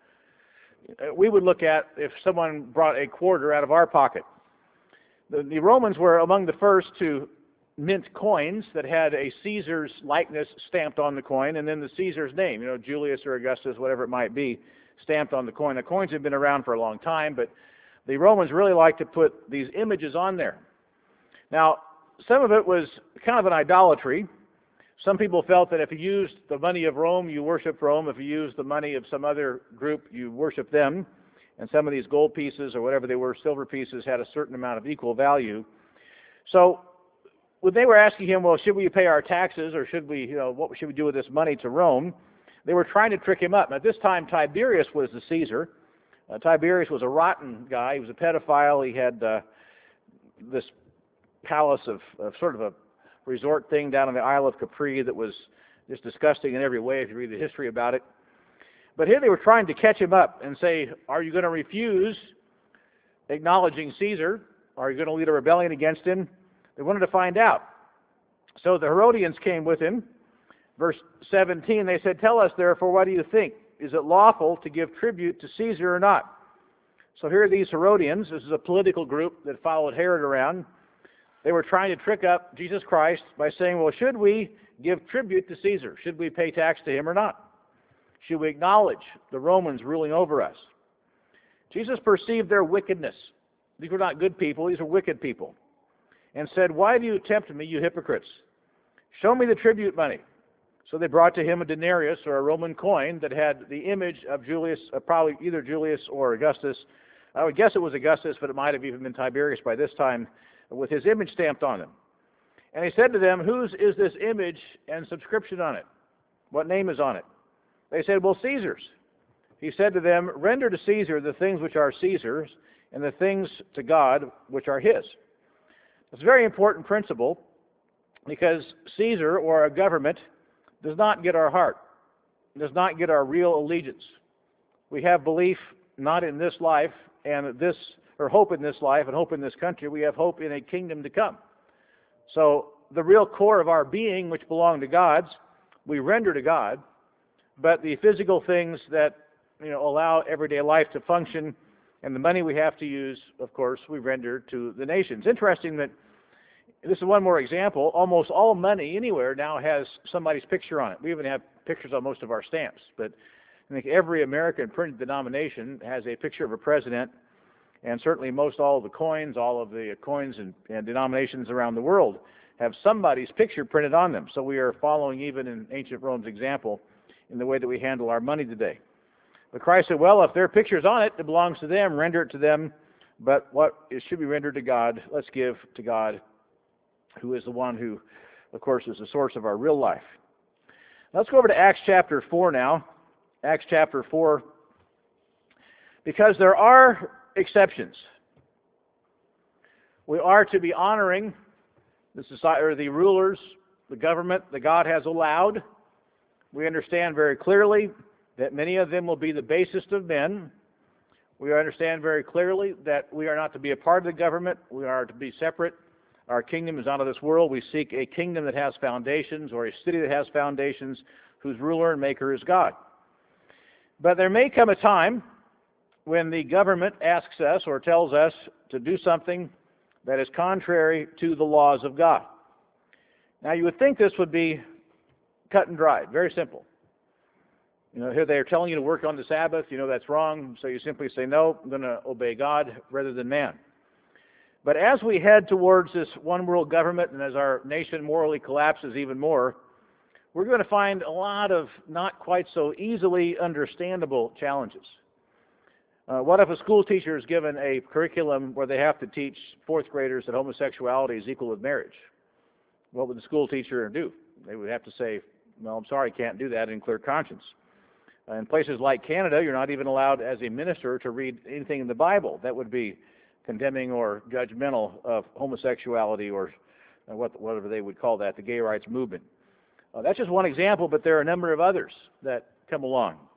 we would look at if someone brought a quarter out of our pocket. The, the Romans were among the first to mint coins that had a Caesar's likeness stamped on the coin, and then the Caesar's name, you know, Julius or Augustus, whatever it might be, stamped on the coin. The coins have been around for a long time, but the Romans really liked to put these images on there. Now, some of it was kind of an idolatry. Some people felt that if you used the money of Rome, you worshiped Rome. If you used the money of some other group, you worshiped them. And some of these gold pieces or whatever they were, silver pieces, had a certain amount of equal value. So when they were asking him, well, should we pay our taxes or should we, you know, what should we do with this money to Rome? They were trying to trick him up. At this time, Tiberius was the Caesar. Uh, Tiberius was a rotten guy. He was a pedophile. He had uh, this palace of, of sort of a resort thing down on the Isle of Capri that was just disgusting in every way if you read the history about it. But here they were trying to catch him up and say, are you going to refuse acknowledging Caesar? Are you going to lead a rebellion against him? They wanted to find out. So the Herodians came with him. Verse seventeen, they said, tell us therefore, what do you think? Is it lawful to give tribute to Caesar or not? So here are these Herodians. This is a political group that followed Herod around. They were trying to trick up Jesus Christ by saying, well, should we give tribute to Caesar? Should we pay tax to him or not? Should we acknowledge the Romans ruling over us? Jesus perceived their wickedness. These were not good people, these were wicked people. And said, why do you tempt me, you hypocrites? Show me the tribute money. So they brought to him a denarius, or a Roman coin, that had the image of Julius, uh, probably either Julius or Augustus. I would guess it was Augustus, but it might have even been Tiberius by this time, with his image stamped on them. And he said to them, whose is this image and subscription on it? What name is on it? They said, well, Caesar's. He said to them, render to Caesar the things which are Caesar's, and the things to God which are his. It's a very important principle, because Caesar, or a government, does not get our heart, does not get our real allegiance. We have belief not in this life, and this, or hope in this life, and hope in this country. We have hope in a kingdom to come. So the real core of our being, which belong to God's, we render to God. But the physical things that, you know, allow everyday life to function, and the money we have to use, of course, we render to the nations. Interesting that, this is one more example, almost all money anywhere now has somebody's picture on it. We even have pictures on most of our stamps, but I think every American printed denomination has a picture of a president, and certainly most all of the coins, all of the coins and, and denominations around the world have somebody's picture printed on them. So we are following even in ancient Rome's example in the way that we handle our money today. But Christ said, well, if their picture's on it, it belongs to them, render it to them. But what it should be rendered to God, let's give to God, who is the one who, of course, is the source of our real life. Let's go over to Acts chapter four now. Acts chapter four. Because there are exceptions. We are to be honoring the society, or the rulers, the government that God has allowed. We understand very clearly that many of them will be the basest of men. We understand very clearly that we are not to be a part of the government. We are to be separate. Our kingdom is not of this world. We seek a kingdom that has foundations, or a city that has foundations, whose ruler and maker is God. But there may come a time when the government asks us or tells us to do something that is contrary to the laws of God. Now, you would think this would be cut and dried, very simple. You know, here they are telling you to work on the Sabbath. You know that's wrong, so you simply say, no, I'm going to obey God rather than man. But as we head towards this one world government, and as our nation morally collapses even more, we're going to find a lot of not quite so easily understandable challenges. Uh, what if a school teacher is given a curriculum where they have to teach fourth graders that homosexuality is equal with marriage? What would the school teacher do? They would have to say, well, I'm sorry, can't do that in clear conscience. Uh, in places like Canada, you're not even allowed as a minister to read anything in the Bible that would be condemning or judgmental of homosexuality, or uh, what, whatever they would call that, the gay rights movement. Uh, that's just one example, but there are a number of others that come along.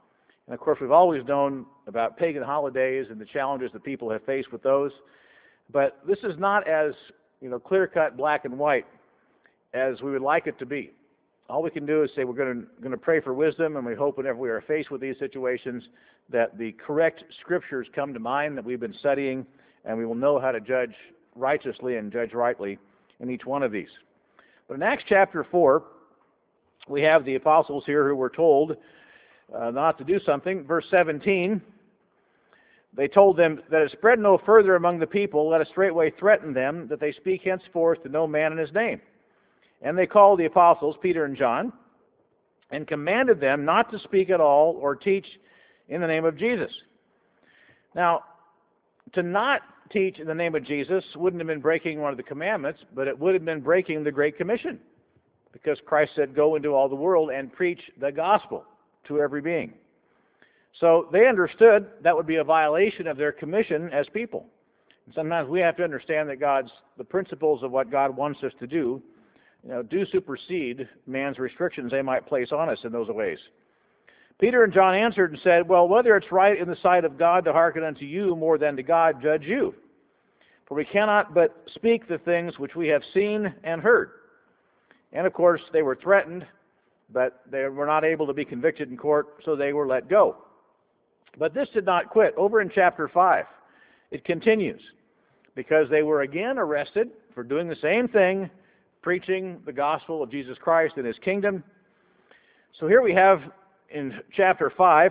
And of course, we've always known about pagan holidays and the challenges that people have faced with those. But this is not as, you know, clear-cut, black and white as we would like it to be. All we can do is say we're going to, going to pray for wisdom, and we hope whenever we are faced with these situations that the correct scriptures come to mind that we've been studying, and we will know how to judge righteously and judge rightly in each one of these. But in Acts chapter four, we have the apostles here who were told uh, not to do something. Verse seventeen, they told them that it spread no further among the people, let us straightway threaten them, that they speak henceforth to no man in his name. And they called the apostles, Peter and John, and commanded them not to speak at all or teach in the name of Jesus. Now, to not teach in the name of Jesus wouldn't have been breaking one of the commandments, but it would have been breaking the Great Commission, because Christ said, go into all the world and preach the gospel to every being. So they understood that would be a violation of their commission as people. And sometimes we have to understand that God's, the principles of what God wants us to do, you know, do supersede man's restrictions they might place on us in those ways. Peter and John answered and said, well, whether it's right in the sight of God to hearken unto you more than to God, judge you. For we cannot but speak the things which we have seen and heard. And of course, they were threatened, but they were not able to be convicted in court, so they were let go. But this did not quit. Over in chapter five, it continues, because they were again arrested for doing the same thing, preaching the gospel of Jesus Christ and his kingdom. So here we have in chapter five,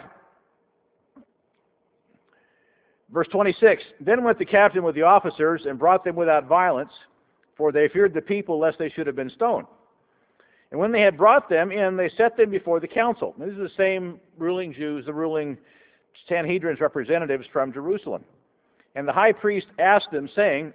verse twenty-six, then went the captain with the officers and brought them without violence, for they feared the people lest they should have been stoned. And when they had brought them in, they set them before the council. These are the same ruling Jews, the ruling Sanhedrin's representatives from Jerusalem. And the high priest asked them, saying,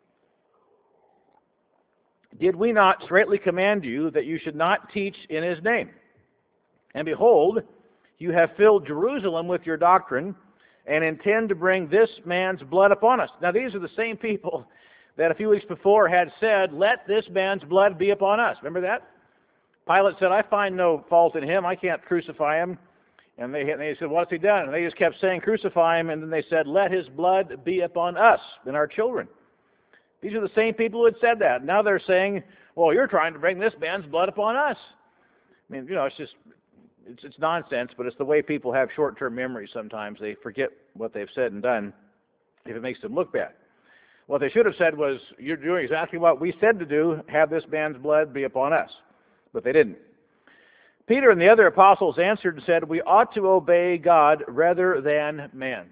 did we not straitly command you that you should not teach in his name? And behold, you have filled Jerusalem with your doctrine, and intend to bring this man's blood upon us. Now these are the same people that a few weeks before had said, let this man's blood be upon us. Remember that? Pilate said, I find no fault in him, I can't crucify him. And they, and they said, what's he done? And they just kept saying, crucify him, and then they said, let his blood be upon us and our children. These are the same people who had said that. Now they're saying, well, you're trying to bring this man's blood upon us. I mean, you know, it's just, it's, it's nonsense, but it's the way people have short-term memory sometimes. They forget what they've said and done if it makes them look bad. What they should have said was, you're doing exactly what we said to do, have this man's blood be upon us. But they didn't. Peter and the other apostles answered and said, we ought to obey God rather than man.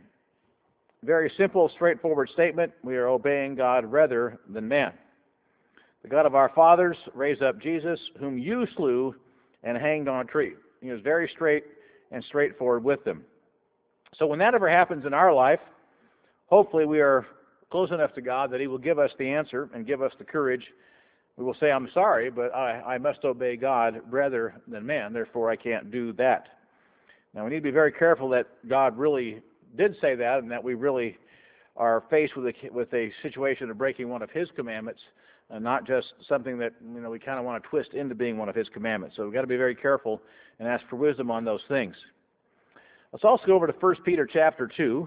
Very simple, straightforward statement. We are obeying God rather than man. The God of our fathers raised up Jesus, whom you slew and hanged on a tree. He was very straight and straightforward with them. So when that ever happens in our life, hopefully we are close enough to God that he will give us the answer and give us the courage. We will say, I'm sorry, but I, I must obey God rather than man, therefore I can't do that. Now we need to be very careful that God really did say that, and that we really are faced with a, with a situation of breaking one of his commandments, and not just something that, you know, we kind of want to twist into being one of his commandments. So we've got to be very careful and ask for wisdom on those things. Let's also go over to First Peter chapter two.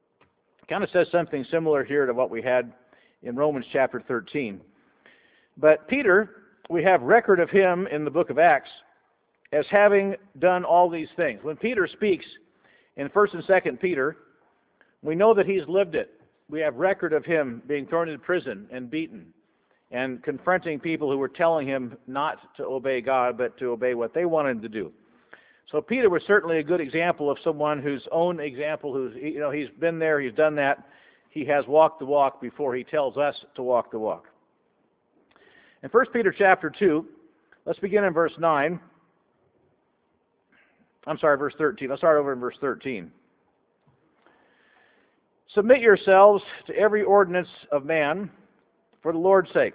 It kind of says something similar here to what we had in Romans chapter thirteen. But Peter, we have record of him in the book of Acts as having done all these things. When Peter speaks in First and Second Peter, we know that he's lived it. We have record of him being thrown into prison and beaten and confronting people who were telling him not to obey God, but to obey what they wanted him to do. So Peter was certainly a good example of someone whose own example, who's, you know, he's been there, he's done that. He has walked the walk before he tells us to walk the walk. In First Peter chapter two, let's begin in verse nine. I'm sorry, verse thirteen. Let's start over in verse thirteen. Submit yourselves to every ordinance of man for the Lord's sake.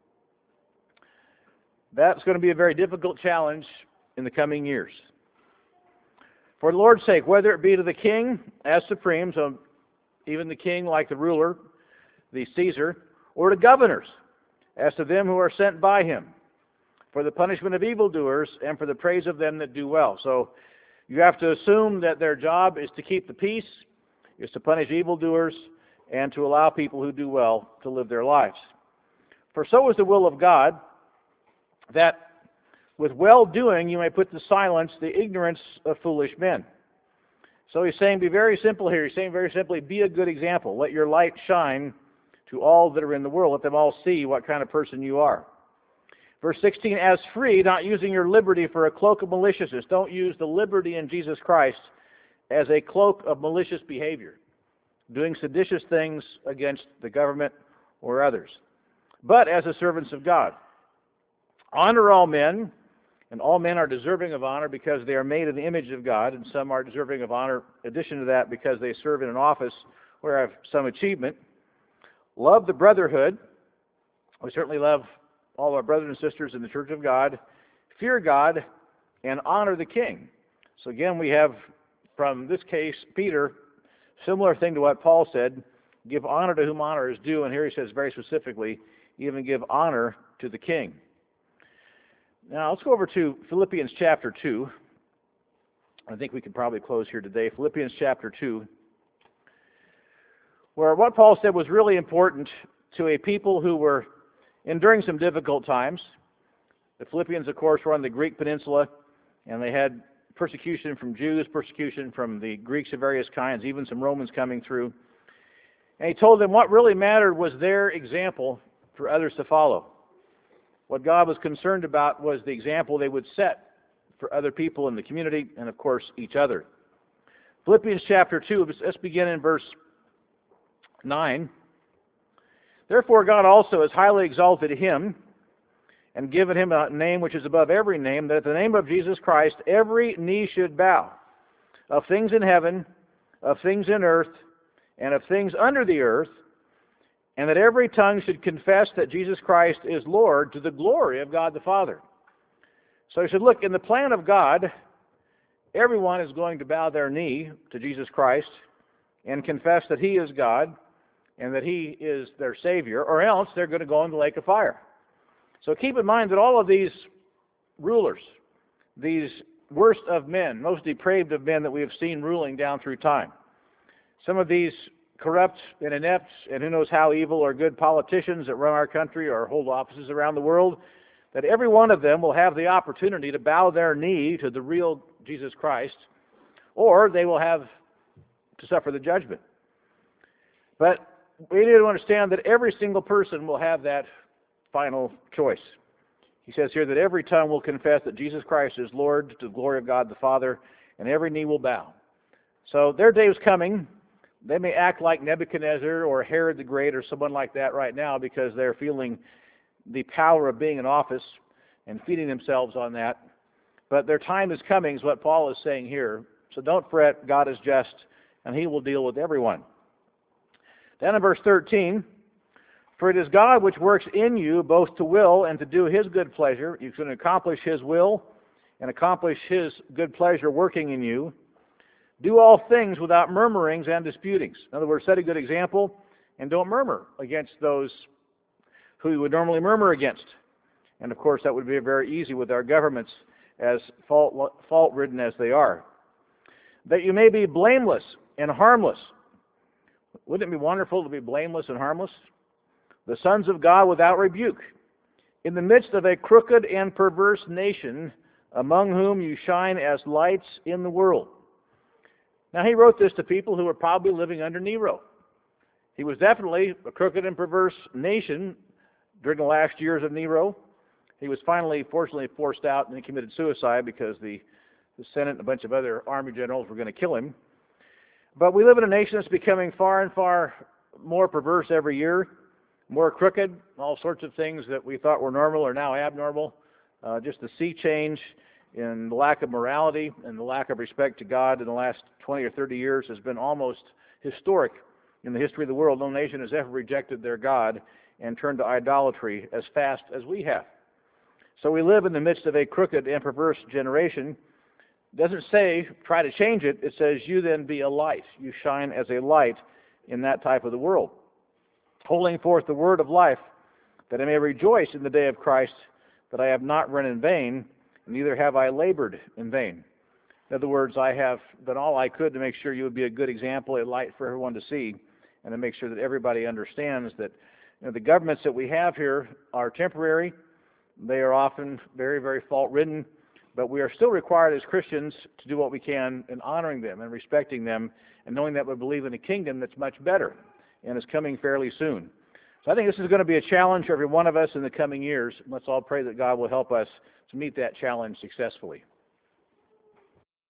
That's going to be a very difficult challenge in the coming years. For the Lord's sake, whether it be to the king as supreme, so even the king like the ruler, the Caesar, or to governors, as to them who are sent by him, for the punishment of evildoers and for the praise of them that do well. So You have to assume that their job is to keep the peace, is to punish evildoers, and to allow people who do well to live their lives. For so is the will of God, that with well-doing you may put to silence the ignorance of foolish men. So he's saying, be very simple here. He's saying very simply, be a good example. Let your light shine to all that are in the world. Let them all see what kind of person you are. Verse sixteen, as free, not using your liberty for a cloak of maliciousness. Don't use the liberty in Jesus Christ as a cloak of malicious behavior, doing seditious things against the government or others, but as the servants of God. Honor all men, and all men are deserving of honor because they are made in the image of God, and some are deserving of honor in addition to that because they serve in an office where have some achievement. Love the brotherhood. We certainly love all our brothers and sisters in the Church of God. Fear God and honor the king. So again, we have from this case, Peter, similar thing to what Paul said, give honor to whom honor is due, and here he says very specifically, even give honor to the king. Now let's go over to Philippians chapter two. I think we could probably close here today. Philippians chapter two, where what Paul said was really important to a people who were enduring some difficult times. The Philippians, of course, were on the Greek peninsula, and they had persecution from Jews, persecution from the Greeks of various kinds, even some Romans coming through. And he told them what really mattered was their example for others to follow. What God was concerned about was the example they would set for other people in the community and, of course, each other. Philippians chapter two, let's begin in verse nine. Therefore God also has highly exalted him and given him a name which is above every name, that at the name of Jesus Christ every knee should bow, of things in heaven, of things in earth, and of things under the earth, and that every tongue should confess that Jesus Christ is Lord, to the glory of God the Father. So he said, look, in the plan of God, everyone is going to bow their knee to Jesus Christ and confess that he is God and that he is their Savior, or else they're going to go in the lake of fire. So keep in mind that all of these rulers, these worst of men, most depraved of men that we have seen ruling down through time, some of these corrupt and inept and who knows how evil or good politicians that run our country or hold offices around the world, that every one of them will have the opportunity to bow their knee to the real Jesus Christ, or they will have to suffer the judgment. But we need to understand that every single person will have that final choice. He says here that every tongue will confess that Jesus Christ is Lord, to the glory of God the Father, and every knee will bow. So their day is coming. They may act like Nebuchadnezzar or Herod the Great or someone like that right now because they're feeling the power of being in office and feeding themselves on that. But their time is coming is what Paul is saying here. So don't fret, God is just, and he will deal with everyone. Then in verse thirteen, for it is God which works in you both to will and to do his good pleasure. You can accomplish his will and accomplish his good pleasure working in you. Do all things without murmurings and disputings. In other words, set a good example and don't murmur against those who you would normally murmur against. And of course, that would be very easy with our governments, as fault, fault-ridden as they are. That you may be blameless and harmless. Wouldn't it be wonderful to be blameless and harmless? The sons of God without rebuke, in the midst of a crooked and perverse nation, among whom you shine as lights in the world. Now, he wrote this to people who were probably living under Nero. He was definitely a crooked and perverse nation during the last years of Nero. He was finally, fortunately, forced out and he committed suicide because the, the Senate and a bunch of other army generals were going to kill him. But we live in a nation that's becoming far and far more perverse every year, more crooked. All sorts of things that we thought were normal are now abnormal. Uh, just the sea change in the lack of morality and the lack of respect to God in the last twenty or thirty years has been almost historic in the history of the world. No nation has ever rejected their God and turned to idolatry as fast as we have. So we live in the midst of a crooked and perverse generation. It doesn't say try to change it. It says you then be a light. You shine as a light in that type of the world, holding forth the word of life, that I may rejoice in the day of Christ, that I have not run in vain, neither have I labored in vain. In other words, I have done all I could to make sure you would be a good example, a light for everyone to see, and to make sure that everybody understands that you know, the governments that we have here are temporary. They are often very, very fault-ridden, but we are still required as Christians to do what we can in honoring them and respecting them and knowing that we believe in a kingdom that's much better and is coming fairly soon. So I think this is going to be a challenge for every one of us in the coming years. Let's all pray that God will help us to meet that challenge successfully.